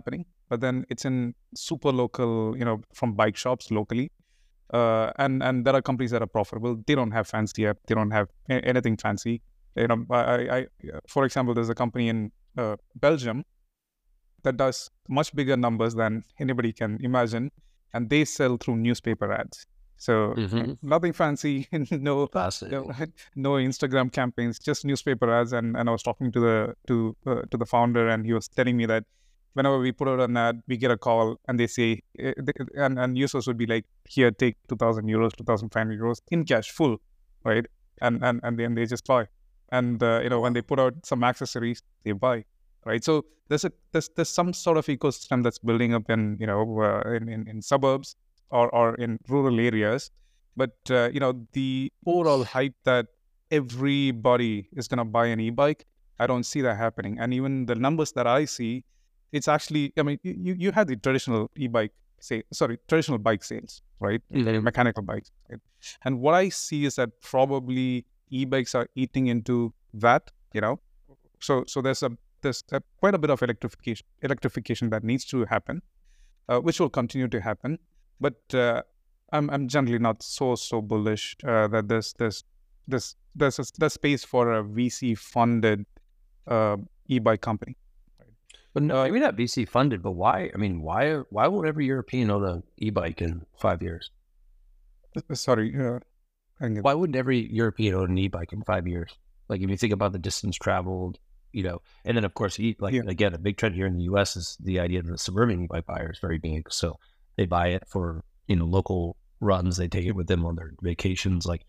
but then it's in super local, from bike shops locally. And there are companies that are profitable. They don't have fancy app. They don't have anything fancy. For example, there's a company in Belgium that does much bigger numbers than anybody can imagine, and they sell through newspaper ads. So nothing fancy, no Instagram campaigns, just newspaper ads. And I was talking to the founder, and he was telling me that whenever we put out an ad, we get a call, and they say, and users would be like, here, take 2,000 euros, 2,500 euros in cash, full, right? And then they just buy. And when they put out some accessories, they buy, right? So there's some sort of ecosystem that's building up in in suburbs or in rural areas. But the overall hype that everybody is going to buy an e-bike, I don't see that happening. And even the numbers that I see, it's actually, I mean, you have the traditional traditional bike sales, right? Mechanical bikes. Right? And what I see is that probably e-bikes are eating into that, So there's quite a bit of electrification that needs to happen, which will continue to happen. But I'm generally not so bullish that there's space for a VC funded e-bike company. But no, maybe not VC funded, but why? I mean, why won't every European own an e-bike in 5 years? Sorry. Why wouldn't every European own an e-bike in 5 years? Like, if you think about the distance traveled, and then of course, again, a big trend here in the US is the idea that the suburban e-bike buyer is very big. So they buy it for, local runs. They take it with them on their vacations. Like,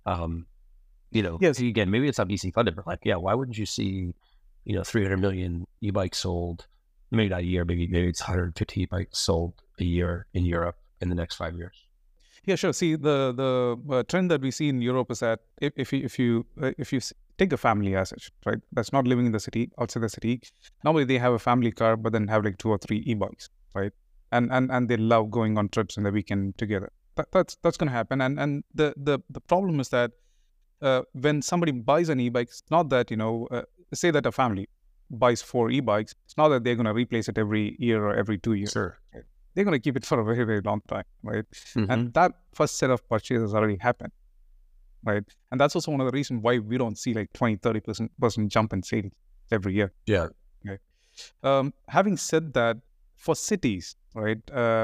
Yes. Again, maybe it's not VC funded, but why wouldn't you see, 300 million e-bikes sold, maybe not a year, maybe it's 150 e-bikes sold a year in Europe in the next 5 years? Yeah, sure. See, the trend that we see in Europe is that if you take a family as such, right, that's not living in the city, outside the city, normally they have a family car, but then have like 2 or 3 e-bikes, right? And they love going on trips in the weekend together. That's going to happen. And the problem is that when somebody buys an e-bike, it's not that, say that a family buys 4 e-bikes, it's not that they're going to replace it every year or every 2 years. Sure. They're going to keep it for a very, very long time, right? Mm-hmm. And that first set of purchases already happened, right? And that's also one of the reasons why we don't see like 20-30% jump in sales every year. Yeah. Okay. Having said that, for cities, right?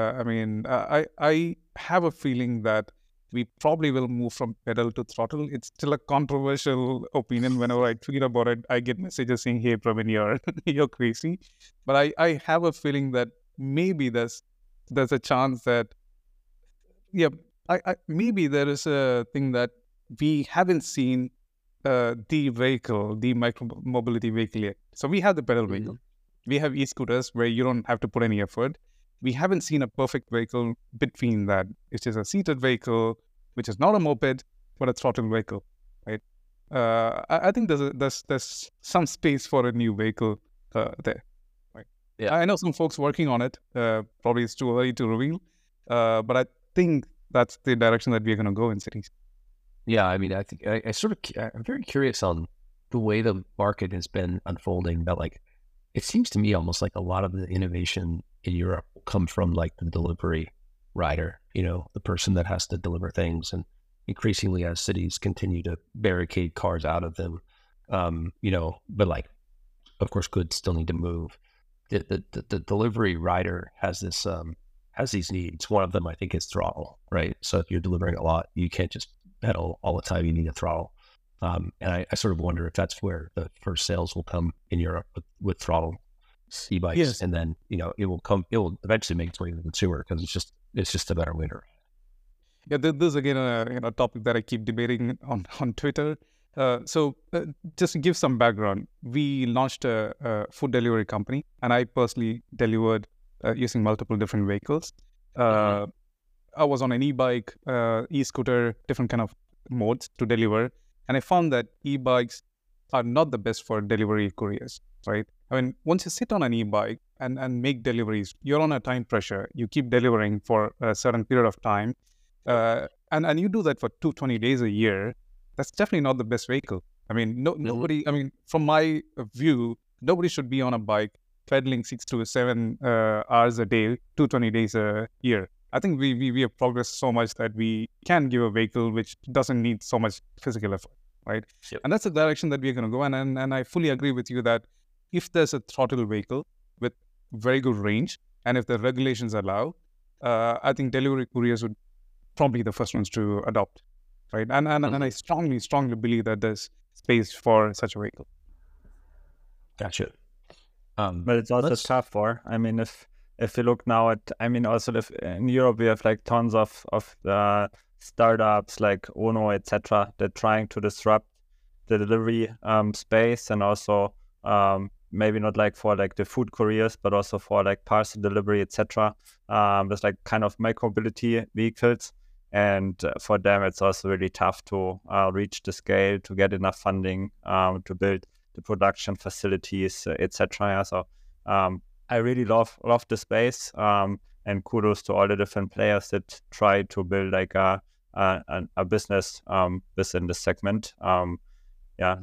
I have a feeling that we probably will move from pedal to throttle. It's still a controversial opinion. Whenever I tweet about it, I get messages saying, "Hey, Praveen, you're crazy." But I have a feeling that maybe there's a chance that, maybe there is a thing that we haven't seen the micro mobility vehicle yet. So we have the pedal vehicle. We have e-scooters where you don't have to put any effort. We haven't seen a perfect vehicle between that, which is a seated vehicle, which is not a moped, but a throttle vehicle, right? I think there's some space for a new vehicle there. Right? Yeah. I know some folks working on it. Probably it's too early to reveal, but I think that's the direction that we're going to go in cities. Yeah, I mean, I think I'm very curious on the way the market has been unfolding. But it seems to me almost like a lot of the innovation in Europe will come from like the delivery rider, the person that has to deliver things, and increasingly as cities continue to barricade cars out of them, but of course, goods still need to move. The delivery rider has these needs. One of them, I think, is throttle, right? So if you're delivering a lot, you can't just pedal all the time. You need a throttle. And I sort of wonder if that's where the first sales will come in Europe with throttle e-bikes. Yes. And then, it will eventually make its way to the consumer because it's just a better winner. Yeah, this is again a topic that I keep debating on Twitter. So just to give some background, we launched a food delivery company, and I personally delivered using multiple different vehicles. I was on an e-bike, e-scooter, different kind of modes to deliver. And I found that e-bikes are not the best for delivery couriers, right? I mean, once you sit on an e-bike and make deliveries, you're on a time pressure. You keep delivering for a certain period of time. And you do that for 220 days a year. That's definitely not the best vehicle. I mean, nobody, I mean, from my view, nobody should be on a bike pedaling 6 to 7 hours a day, 220 days a year. I think we have progressed so much that we can give a vehicle which doesn't need so much physical effort, right? Yep. And that's the direction that we're going to go. And I fully agree with you that if there's a throttle vehicle with very good range, and if the regulations allow, I think delivery couriers would probably be the first ones to adopt, right? And I strongly believe that there's space for such a vehicle. Gotcha. But it's also tough for, I mean, if you look now at, I mean, also if in Europe we have like tons of startups like Ono, etc., that trying to disrupt the delivery space, and also maybe not like for like the food couriers, but also for like parcel delivery, etc. There's like kind of micromobility vehicles, and for them it's also really tough to reach the scale, to get enough funding, to build the production facilities, etc. So I really love the space, and kudos to all the different players that try to build like a business within the segment. Yeah,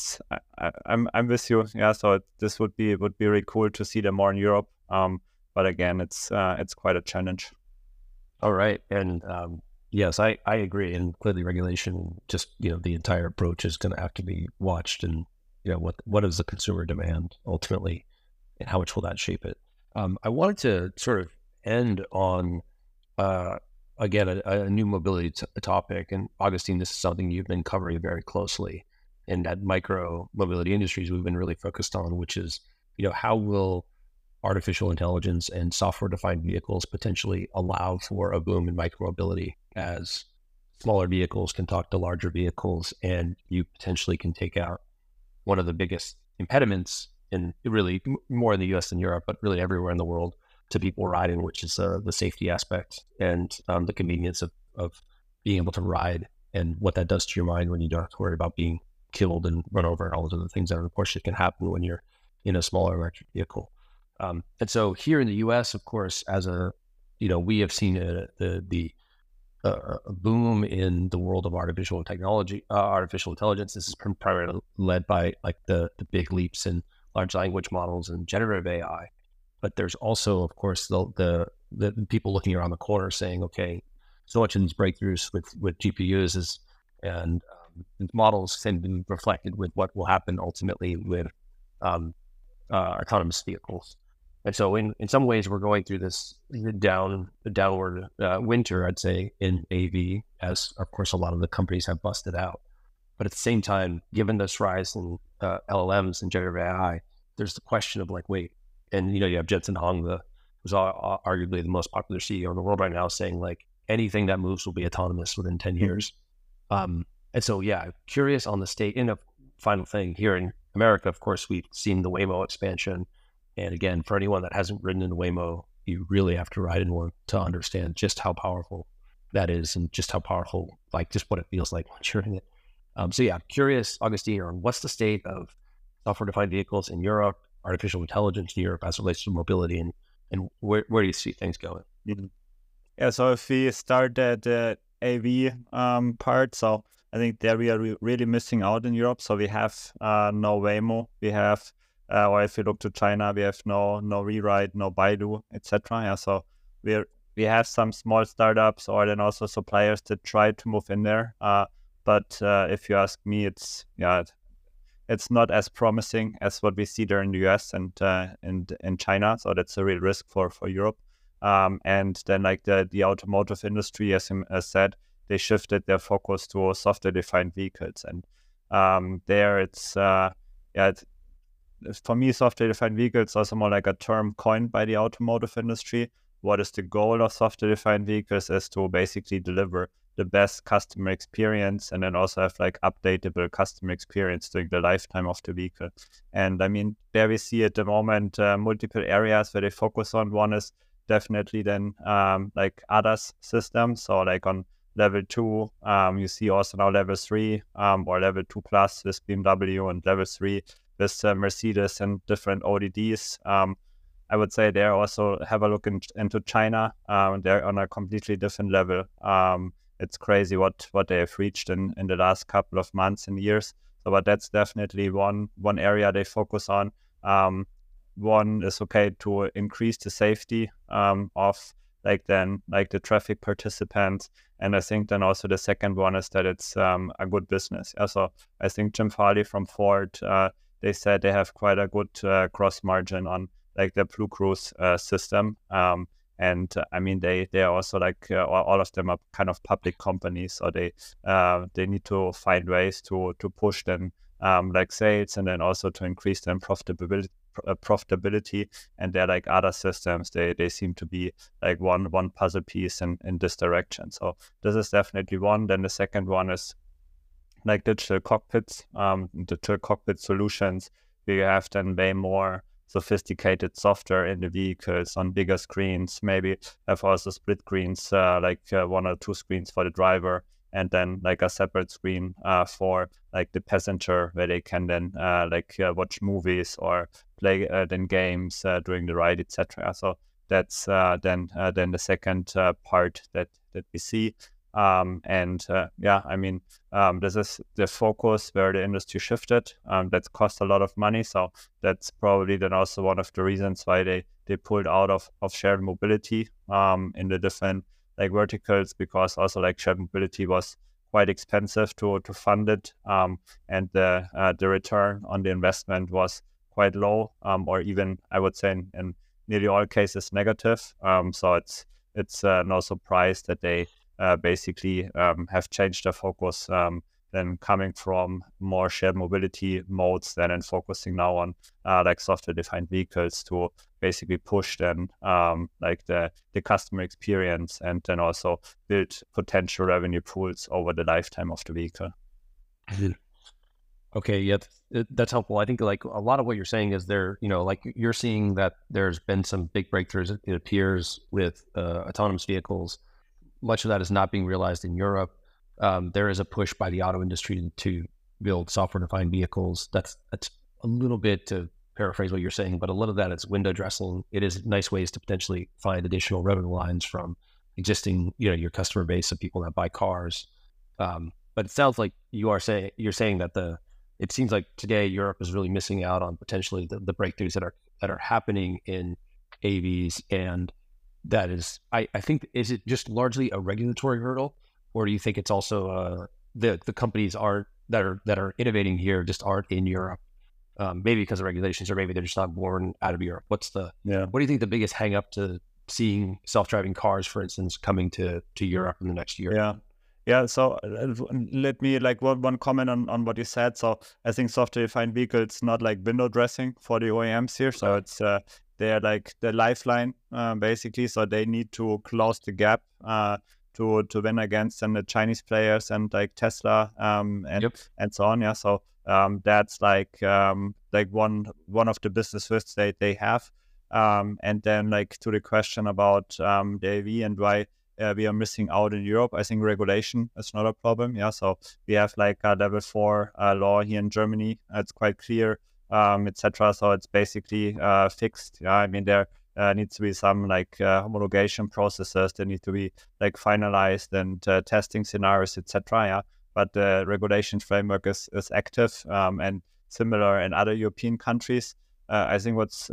I'm with you. Yeah, so this would be really cool to see them more in Europe. But again, it's quite a challenge. All right, and yes, I agree. And clearly, regulation, just the entire approach is going to have to be watched, and what is the consumer demand ultimately, and how much will that shape it? I wanted to sort of end on again a new mobility topic, and Augustine, this is something you've been covering very closely. And at Micro Mobility Industries, we've been really focused on, which is, how will artificial intelligence and software-defined vehicles potentially allow for a boom in micromobility, as smaller vehicles can talk to larger vehicles, and you potentially can take out one of the biggest impediments, in really more in the US than Europe, but really everywhere in the world, to people riding, which is the safety aspect and the convenience of being able to ride, and what that does to your mind when you don't have to worry about being killed and run over, and all those other things that unfortunately can happen when you're in a smaller electric vehicle. And so here in the US, of course, we have seen a boom in the world of artificial intelligence. This is primarily led by like the big leaps in large language models and generative AI. But there's also, of course, the people looking around the corner saying, okay, so much of these breakthroughs with GPUs and models can be reflected with what will happen ultimately with autonomous vehicles. And so in some ways, we're going through this downward winter, I'd say, in AV, as of course a lot of the companies have busted out. But at the same time, given this rise in LLMs and generative AI, there's the question of like, wait, and you have Jensen Huang, who's arguably the most popular CEO in the world right now, saying like anything that moves will be autonomous within 10 years. And so, yeah, curious on the state. And a final thing, here in America, of course, we've seen the Waymo expansion. And again, for anyone that hasn't ridden in Waymo, you really have to ride in one to understand just how powerful that is, and just how powerful, like just what it feels like once you're in it. So yeah, curious, Augustine, on what's the state of software-defined vehicles in Europe, artificial intelligence in Europe as it relates to mobility, and where do you see things going? Mm-hmm. Yeah, so if we start at the AV part, so I think there we are really missing out in Europe. So we have no Waymo, we have, or if you look to China, we have no Rewrite, no Baidu, etc. Yeah, so we have some small startups, or then also suppliers that try to move in there. But if you ask me, it's not as promising as what we see there in the US and in China. So that's a real risk for Europe. And then like the automotive industry, as said, they shifted their focus to software-defined vehicles, and there it's for me, software-defined vehicles is also more like a term coined by the automotive industry. What is the goal of software-defined vehicles is to basically deliver the best customer experience, and then also have like updatable customer experience during the lifetime of the vehicle. And I mean, there we see at the moment multiple areas where they focus on. One is definitely then like ADAS systems, so like on level 2, you see also now level 3 or level 2 plus with BMW, and level 3 with Mercedes and different ODDs. I would say they also have a look into China. They're on a completely different level. It's crazy what they have reached in the last couple of months and years. So, but that's definitely one area they focus on. one is okay to increase the safety of the traffic participants, and I think then also the second one is that it's a good business. So I think Jim Farley from Ford, they said they have quite a good gross margin on like the Blue Cruise system. And I mean, they are also all of them are kind of public companies, so they need to find ways to push them sales, and then also to increase them profitability. And they're like other systems. They seem to be like one puzzle piece in this direction. So this is definitely one. Then the second one is like digital cockpits, digital cockpit solutions. We have then way more sophisticated software in the vehicles on bigger screens, maybe have also split screens, one or two screens for the driver, and then like a separate screen for like the passenger, where they can then watch movies or play then games during the ride, etc. So that's then the second part that we see. This is the focus where the industry shifted. That's cost a lot of money, so that's probably then also one of the reasons why they pulled out of shared mobility in the different like verticals, because also like shared mobility was quite expensive to fund it, and the return on the investment was quite low, or even I would say in nearly all cases negative. So it's no surprise that they basically have changed their focus, then coming from more shared mobility modes then and focusing now on like software-defined vehicles to basically push then the customer experience, and then also build potential revenue pools over the lifetime of the vehicle. Okay, yeah, that's helpful. I think like a lot of what you're saying is like you're seeing that there's been some big breakthroughs, it appears, with autonomous vehicles. Much of that is not being realized in Europe. There is a push by the auto industry to build software-defined vehicles. That's a little bit, to paraphrase what you're saying, but a lot of that is window dressing. It is nice ways to potentially find additional revenue lines from existing, your customer base of people that buy cars. But it sounds like you're saying that it seems like today Europe is really missing out on potentially the breakthroughs that are happening in AVs, and that is, I think, is it just largely a regulatory hurdle, or do you think it's also the companies that are innovating here just aren't in Europe, maybe because of regulations, or maybe they're just not born out of Europe? What do you think the biggest hang up to seeing self-driving cars, for instance, coming to Europe in the next year? Yeah. So let me one comment on what you said. So I think software-defined vehicles not like window dressing for the OEMs here. So it's they're like the lifeline, basically. So they need to close the gap to win against the Chinese players and like Tesla and so on. Yeah. So that's like one of the business risks they have. And then like to the question about the AV and why we are missing out in Europe, I think regulation is not a problem. Yeah. So we have like a level 4 law here in Germany. It's quite clear. Etc. So it's basically fixed. Yeah, I mean there needs to be some homologation processes that need to be like finalized, and testing scenarios, etc. Yeah, but the regulation framework is active, and similar in other European countries. I think what's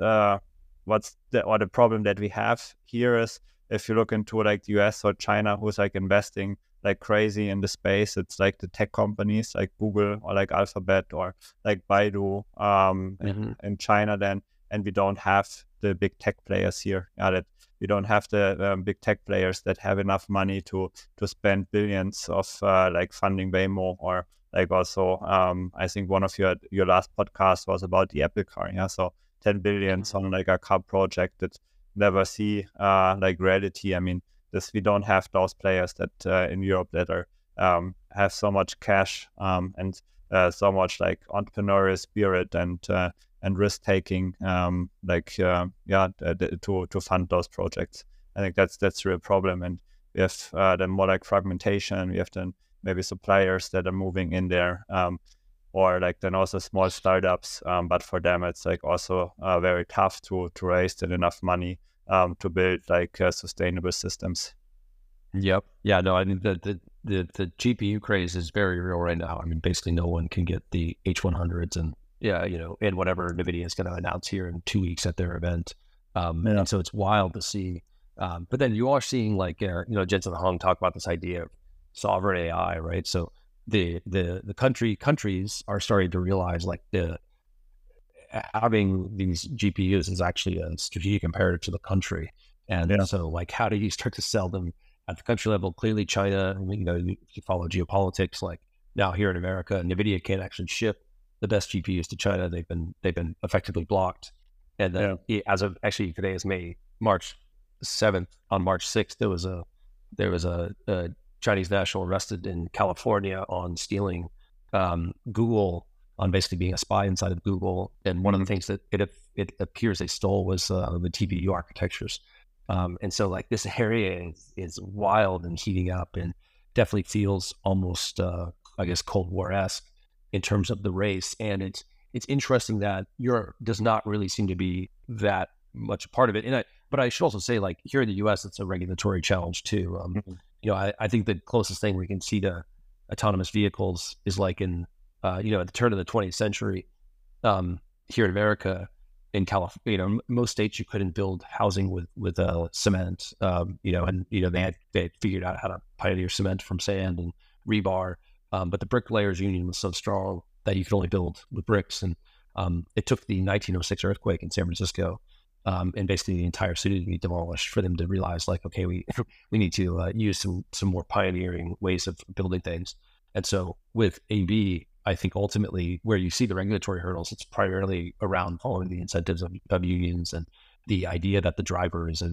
the problem that we have here is, if you look into like the US or China, who's like investing like crazy in the space, it's like the tech companies like Google or like Alphabet or like Baidu in China then, and we don't have the big tech players here. That we don't have the big tech players that have enough money to spend billions of funding Waymo, or like also I think one of your last podcast was about the Apple car. Yeah, so 10 billion on like a car project that never see reality. I mean, we don't have those players that in Europe that are have so much cash and so much like entrepreneurial spirit and risk taking to fund those projects. I think that's the real problem. And we have then more like fragmentation. We have then maybe suppliers that are moving in there, or like then also small startups. But for them, it's like also very tough to raise then enough money to build like sustainable systems. Yep. Yeah. No. I mean the GPU craze is very real right now. I mean, basically, no one can get the H100s and Yeah, and whatever NVIDIA is going to announce here in 2 weeks at their event. Yeah. And so it's wild to see. But then you are seeing like, Jensen Huang talk about this idea of sovereign AI, right? So the countries are starting to realize like having these GPUs is actually a strategic imperative to the country. And so like, how do you start to sell them at the country level? Clearly China, you follow geopolitics, like now here in America, NVIDIA can't actually ship the best GPUs to China. They've been effectively blocked. And then as of actually today is March 7th. On March 6th, there was a Chinese national arrested in California on stealing Google, on basically being a spy inside of Google. And one of the things that it appears they stole was the TPU architectures. And so like this area is wild and heating up, and definitely feels almost, I guess, Cold War-esque in terms of the race. And it's interesting that Europe does not really seem to be that much a part of it. But I should also say, like here in the U.S., it's a regulatory challenge too. I think the closest thing we can see to autonomous vehicles is like in, at the turn of the 20th century, here in America, in California, most states you couldn't build housing with cement, they had figured out how to pioneer cement from sand and rebar. But the bricklayers union was so strong that you could only build with bricks. And it took the 1906 earthquake in San Francisco and basically the entire city to be demolished for them to realize like, okay, we need to use some more pioneering ways of building things. And so with AV, I think ultimately where you see the regulatory hurdles, it's primarily around following the incentives of unions and the idea that the driver is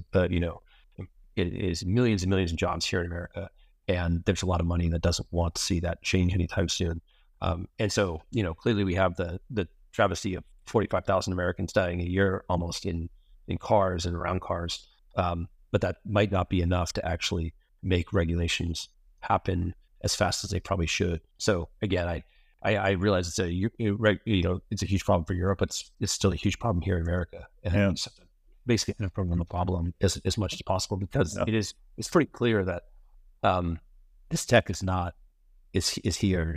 it is millions and millions of jobs here in America. And there's a lot of money that doesn't want to see that change anytime soon. And so, clearly we have the travesty of 45,000 Americans dying a year almost in cars and around cars. But that might not be enough to actually make regulations happen as fast as they probably should. So again, I realize it's a huge problem for Europe, but it's still a huge problem here in America. And it's basically improve on the problem as much as possible, because it's pretty clear that this tech is here.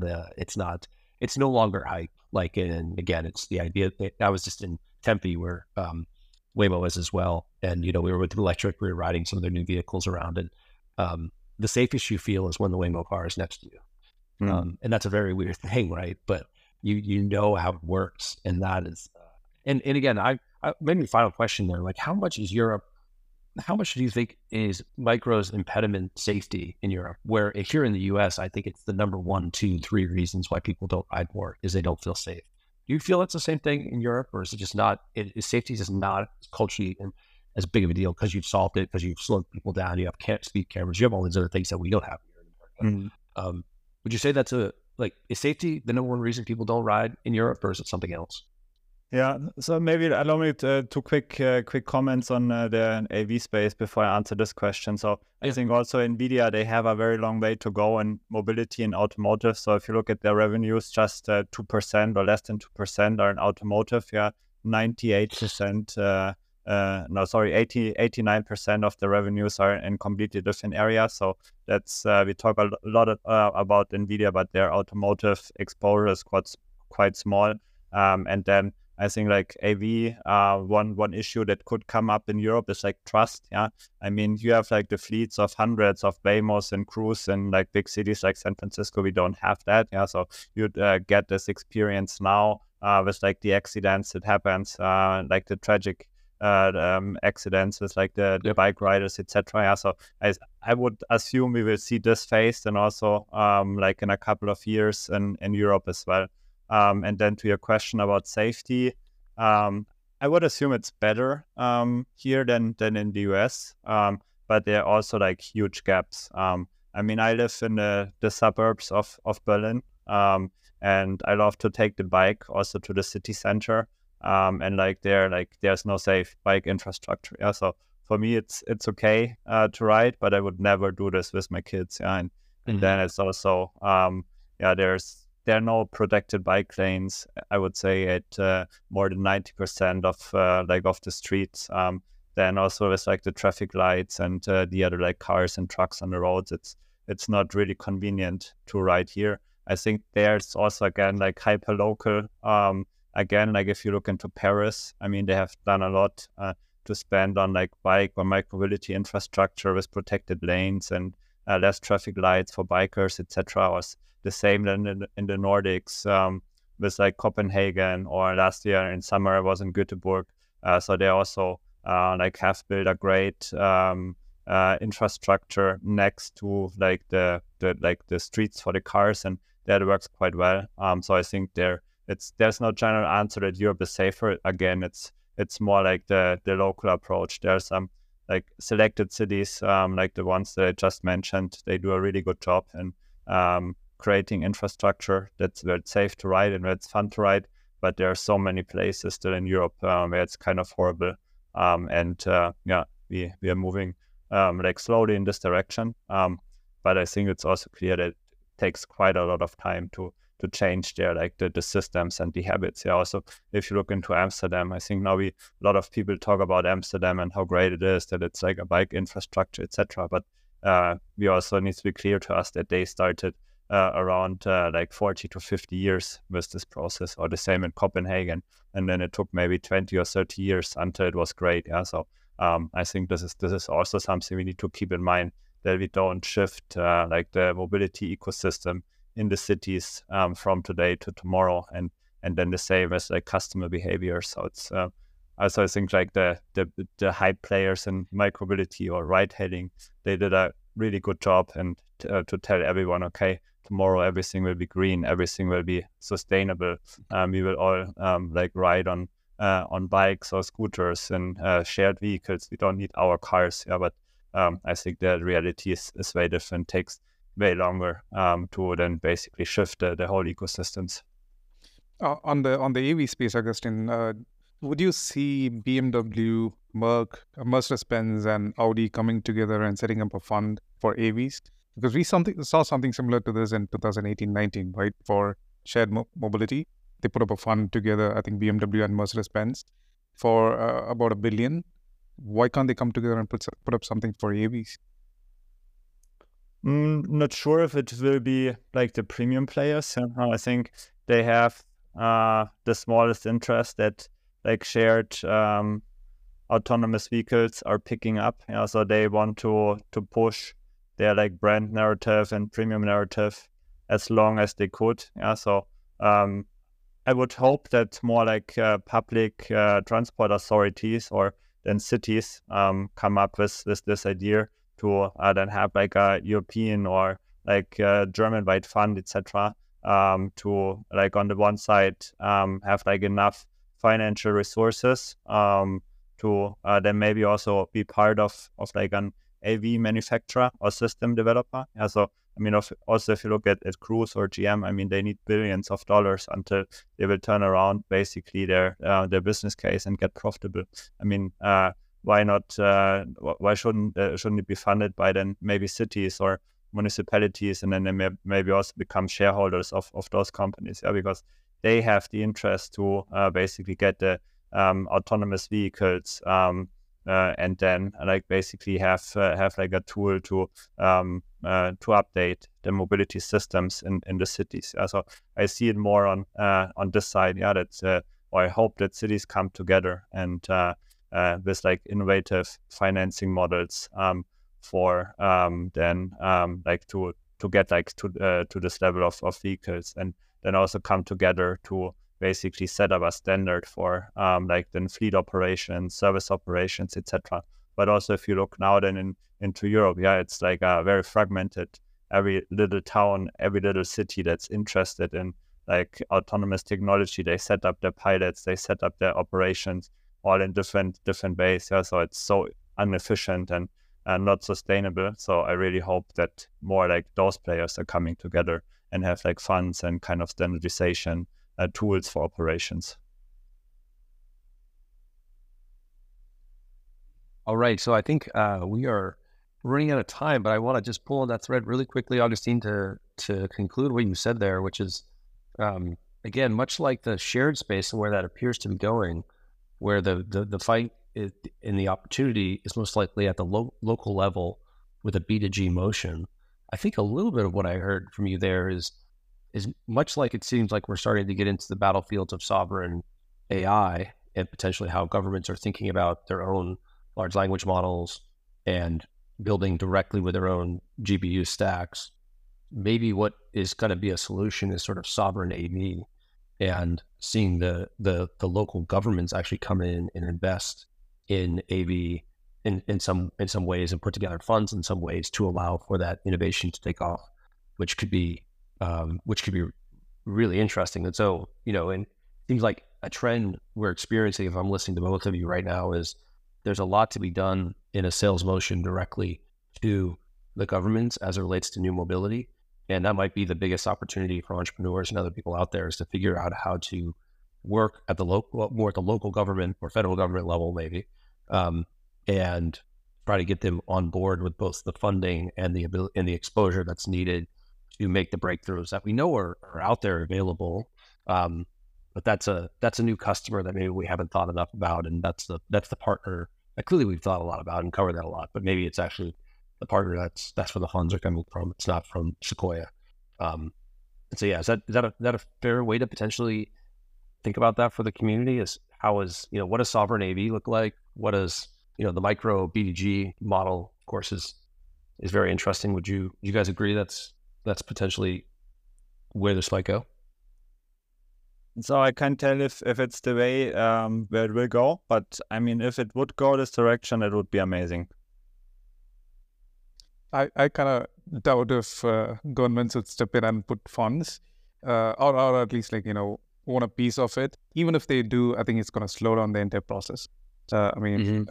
It's no longer hype. Like, and again, it's the idea that I was just in Tempe where Waymo is as well. And, we were with Electric, we were riding some of their new vehicles around, and the safest you feel is when the Waymo car is next to you. And that's a very weird thing, right? But you know how it works. And that is, and again, I maybe final question there, like how much do you think is Micro's impediment safety in Europe? Where here in the US, I think it's the number 1, 2, 3 reasons why people don't ride more is they don't feel safe. Do you feel it's the same thing in Europe, or is it just not, safety is just not culturally as big of a deal because you've solved it, because you've slowed people down, you have speed cameras, you have all these other things that we don't have here in America. Would you say that's is safety the number 1 reason people don't ride in Europe, or is it something else? Yeah, so maybe allow me to quick comments on the AV space before I answer this question. So I think also NVIDIA, they have a very long way to go in mobility and automotive. So if you look at their revenues, just 2% or less than 2% are in automotive. 89% of the revenues are in completely different areas. So that's, we talk a lot about NVIDIA, but their automotive exposure is quite small. And then I think like AV, one issue that could come up in Europe is like trust. Yeah, I mean, you have like the fleets of hundreds of Waymos and Cruise in like big cities like San Francisco. We don't have that. Yeah, so you'd get this experience now with like the accidents that happens, like the tragic accidents with like the bike riders, etc. Yeah, so I would assume we will see this phased, and also like in a couple of years in Europe as well. And then to your question about safety, I would assume it's better here than in the US, but there are also like huge gaps. I mean, I live in the suburbs of Berlin, and I love to take the bike also to the city center, and there's no safe bike infrastructure. Yeah, so for me, it's okay to ride, but I would never do this with my kids. Yeah, and then it's also there are no protected bike lanes, I would say, at more than 90% of the streets. Then also with like the traffic lights and the other like cars and trucks on the roads, it's not really convenient to ride here. I think there's also, again, like hyper local. Again, like if you look into Paris, I mean, they have done a lot to spend on like bike or micromobility infrastructure with protected lanes and less traffic lights for bikers, etc. Was the same in the Nordics with like Copenhagen, or last year in summer I was in Göteborg. So they also like have built a great infrastructure next to like the streets for the cars, and that works quite well. So I think there's no general answer that Europe is safer. Again, it's more like the local approach. There's some like selected cities, like the ones that I just mentioned. They do a really good job in creating infrastructure that's where it's safe to ride and where it's fun to ride. But there are so many places still in Europe where it's kind of horrible. We are moving like slowly in this direction. But I think it's also clear that it takes quite a lot of time to change there, like the systems and the habits. Yeah. Also, if you look into Amsterdam, I think now a lot of people talk about Amsterdam and how great it is that it's like a bike infrastructure, etc. But we also need to be clear to us that they started around like 40 to 50 years with this process, or the same in Copenhagen, and then it took maybe 20 or 30 years until it was great. Yeah. So I think this is also something we need to keep in mind, that we don't shift like the mobility ecosystem in the cities from today to tomorrow, and then the same as like customer behavior. So it's also, I think like the hype players in micromobility or ride hailing, they did a really good job, and to tell everyone, okay, tomorrow everything will be green, everything will be sustainable. We will all like ride on bikes or scooters and shared vehicles. We don't need our cars. Yeah, but I think the reality is way different. Takes way longer to then basically shift the whole ecosystems. On the AV space, Augustin, would you see BMW, Merck, Mercedes-Benz, and Audi coming together and setting up a fund for AVs? Because we saw something similar to this in 2018-19, right? For shared mobility, they put up a fund together. I think BMW and Mercedes-Benz for about $1 billion. Why can't they come together and put up something for AVs? Not sure if it will be like the premium players. I think they have the smallest interest that like shared autonomous vehicles are picking up. Yeah, so they want to push their like brand narrative and premium narrative as long as they could. Yeah, so I would hope that more like public transport authorities or then cities come up with this idea to then have like a European or like German-wide fund, etc. To like on the one side have like enough financial resources to then maybe also be part of like an AV manufacturer or system developer. Yeah, so I mean, also if you look at Cruise or GM, I mean, they need billions of dollars until they will turn around basically their business case and get profitable. I mean, why not? Why shouldn't it be funded by then maybe cities or municipalities, and then they maybe also become shareholders of those companies? Yeah, because they have the interest to basically get the autonomous vehicles. And then like basically have like a tool to update the mobility systems in the cities. So I see it more on this side. Yeah, that's or I hope that cities come together and with like innovative financing models for then like to get like to this level of vehicles, and then also come together to basically set up a standard for like then fleet operations, service operations, etc. But also if you look now then into Europe, yeah, it's like very fragmented. Every little town, every little city that's interested in like autonomous technology, they set up their pilots, they set up their operations all in different ways. Yeah, so it's so inefficient and not sustainable. So I really hope that more like those players are coming together and have like funds and kind of standardization tools for operations. All right. So I think we are running out of time, but I want to just pull on that thread really quickly, Augustin, to conclude what you said there, which is, again, much like the shared space and where that appears to be going, where the fight in the opportunity is most likely at the local level with a B2G motion. I think a little bit of what I heard from you there is is much like it seems like we're starting to get into the battlefields of sovereign AI and potentially how governments are thinking about their own large language models and building directly with their own GPU stacks. Maybe what is going to be a solution is sort of sovereign AV and seeing the local governments actually come in and invest in AV in some ways and put together funds in some ways to allow for that innovation to take off, which could be really interesting. And so, and it seems like a trend we're experiencing, if I'm listening to both of you right now, is there's a lot to be done in a sales motion directly to the governments as it relates to new mobility. And that might be the biggest opportunity for entrepreneurs and other people out there, is to figure out how to work at the local government or federal government level, maybe, and try to get them on board with both the funding and the ability and the exposure that's needed to make the breakthroughs that we know are out there available. But that's a new customer that maybe we haven't thought enough about, and that's the partner that clearly we've thought a lot about and covered that a lot. But maybe it's actually the partner that's where the funds are coming from. It's not from Sequoia. And so yeah, is that a fair way to potentially think about that for the community? Is what does sovereign AV look like? What does the micro BDG model, of course, is very interesting. Would you guys agree that's potentially where this might go? So I can't tell if it's the way where it will go, but I mean, if it would go this direction, it would be amazing. I kind of doubt if governments would step in and put funds, or at least want a piece of it. Even if they do, I think it's going to slow down the entire process. I mean,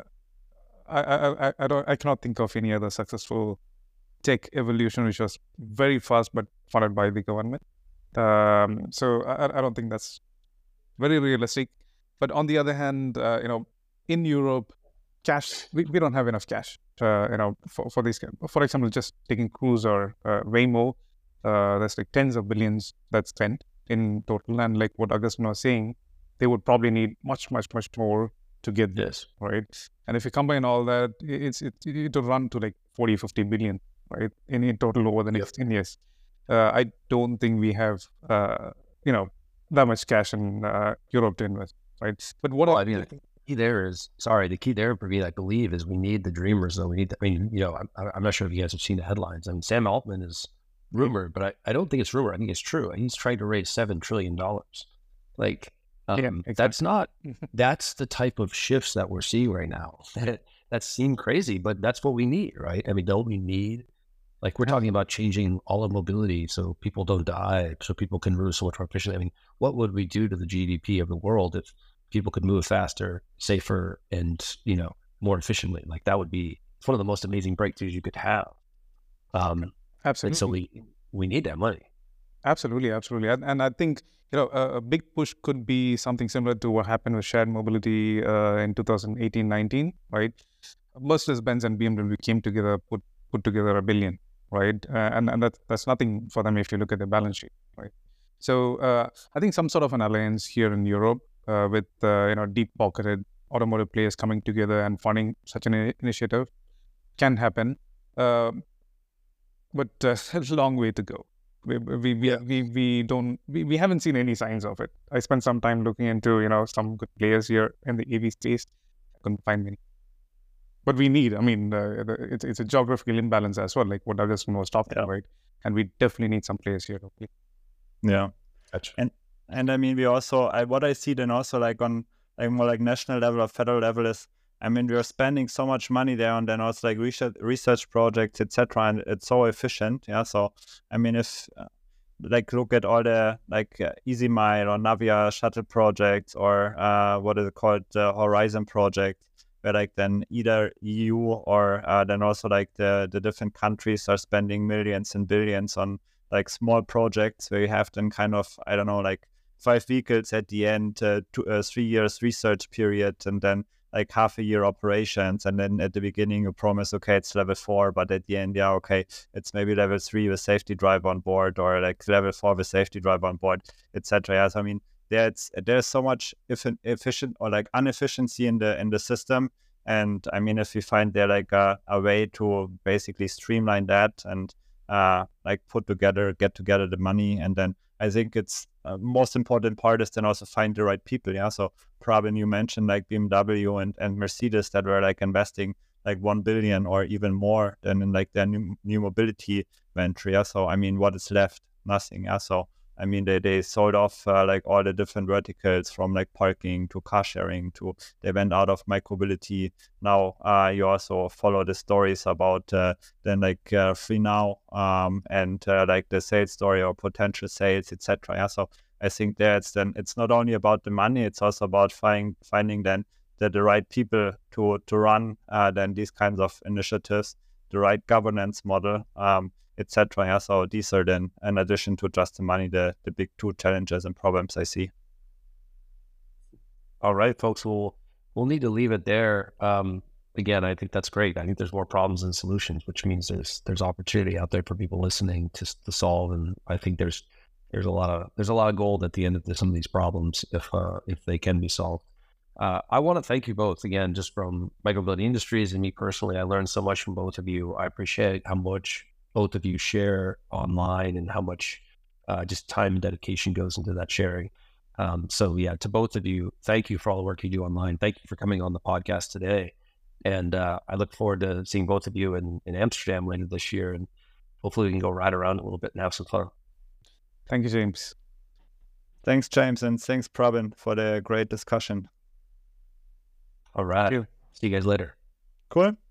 I cannot think of any other successful tech evolution which was very fast but funded by the government. So I don't think that's very realistic. But on the other hand, in Europe, cash, we don't have enough cash. For these, for example, just taking Cruise or Waymo, there's like tens of billions that's spent in total. And like what Augustine was saying, they would probably need much more to get this, right? And if you combine all that, it'll run to like 40-50 billion, right, in total over the next 10 years. I don't think we have, that much cash in Europe to invest, right? But the key there for me, I believe, is we need the dreamers, though. I'm not sure if you guys have seen the headlines. I mean, Sam Altman is rumored, but I don't think it's rumored. I think it's true. He's trying to raise $7 trillion. Like, exactly. That's the type of shifts that we're seeing right now. That seem crazy, but that's what we need, right? I mean, don't we need, like, we're talking about changing all of mobility so people don't die, so people can move so much more efficiently. I mean, what would we do to the GDP of the world if people could move faster, safer, and, more efficiently? Like, that would be one of the most amazing breakthroughs you could have. Absolutely. And so we need that money. Absolutely. And I think, a big push could be something similar to what happened with shared mobility in 2018-19, right? Mercedes-Benz and BMW came together, put together $1 billion, right? And that's nothing for them if you look at the balance sheet, right? So I think some sort of an alliance here in Europe with deep-pocketed automotive players coming together and funding such an initiative can happen, but it's a long way to go. We haven't seen any signs of it. I spent some time looking into some good players here in the AV space. I couldn't find many. But we need, it's a geographical imbalance as well, like what Augustine was talking about, right? And we definitely need some players here. Yeah. Gotcha. And I mean, we also, what I see then also like on like more like national level or federal level is, I mean, we are spending so much money there, and then also like research projects, etc., and it's so efficient. Yeah. So I mean, if like look at all the like EasyMile or Navia shuttle projects, or what is it called, the Horizon project, where like then either EU or then also like the different countries are spending millions and billions on like small projects where you have then kind of, I don't know, like 5 vehicles at the end, 3 years research period, and then like half a year operations, and then at the beginning you promise, okay, it's level 4, but at the end, yeah, okay, it's maybe level 3 with safety drive on board, or like level 4 with safety drive on board, etc. Yeah, so I mean, there's so much efficient or like inefficiency in the system, and I mean, if we find there like a way to basically streamline that and like get together the money, and then I think it's most important part is then also find the right people. Yeah. So Prabin, you mentioned like BMW and Mercedes that were like investing like 1 billion or even more than in like their new mobility venture. Yeah. So I mean, what is left? Nothing. Yeah. So I mean, they sold off like all the different verticals from like parking to car sharing to they went out of micromobility. Now you also follow the stories about then like Free Now and like the sales story or potential sales, etc. Yeah, so I think there it's not only about the money, it's also about finding then the right people to run then these kinds of initiatives, the right governance model. Etc. Yeah, so these are then, in addition to just the money, the big two challenges and problems I see. All right, folks, we'll need to leave it there. Again, I think that's great. I think there's more problems than solutions, which means there's opportunity out there for people listening to solve. And I think there's a lot of gold at the end of some of these problems if they can be solved. I want to thank you both again, just from Micromobility Industries and me personally. I learned so much from both of you. I appreciate how much both of you share online and how much just time and dedication goes into that sharing. So yeah, to both of you, thank you for all the work you do online. Thank you for coming on the podcast today. And I look forward to seeing both of you in Amsterdam later this year. And hopefully we can go ride around a little bit and have some fun. Thank you, James. Thanks, James. And thanks, Prabin, for the great discussion. All right. See you guys later. Cool.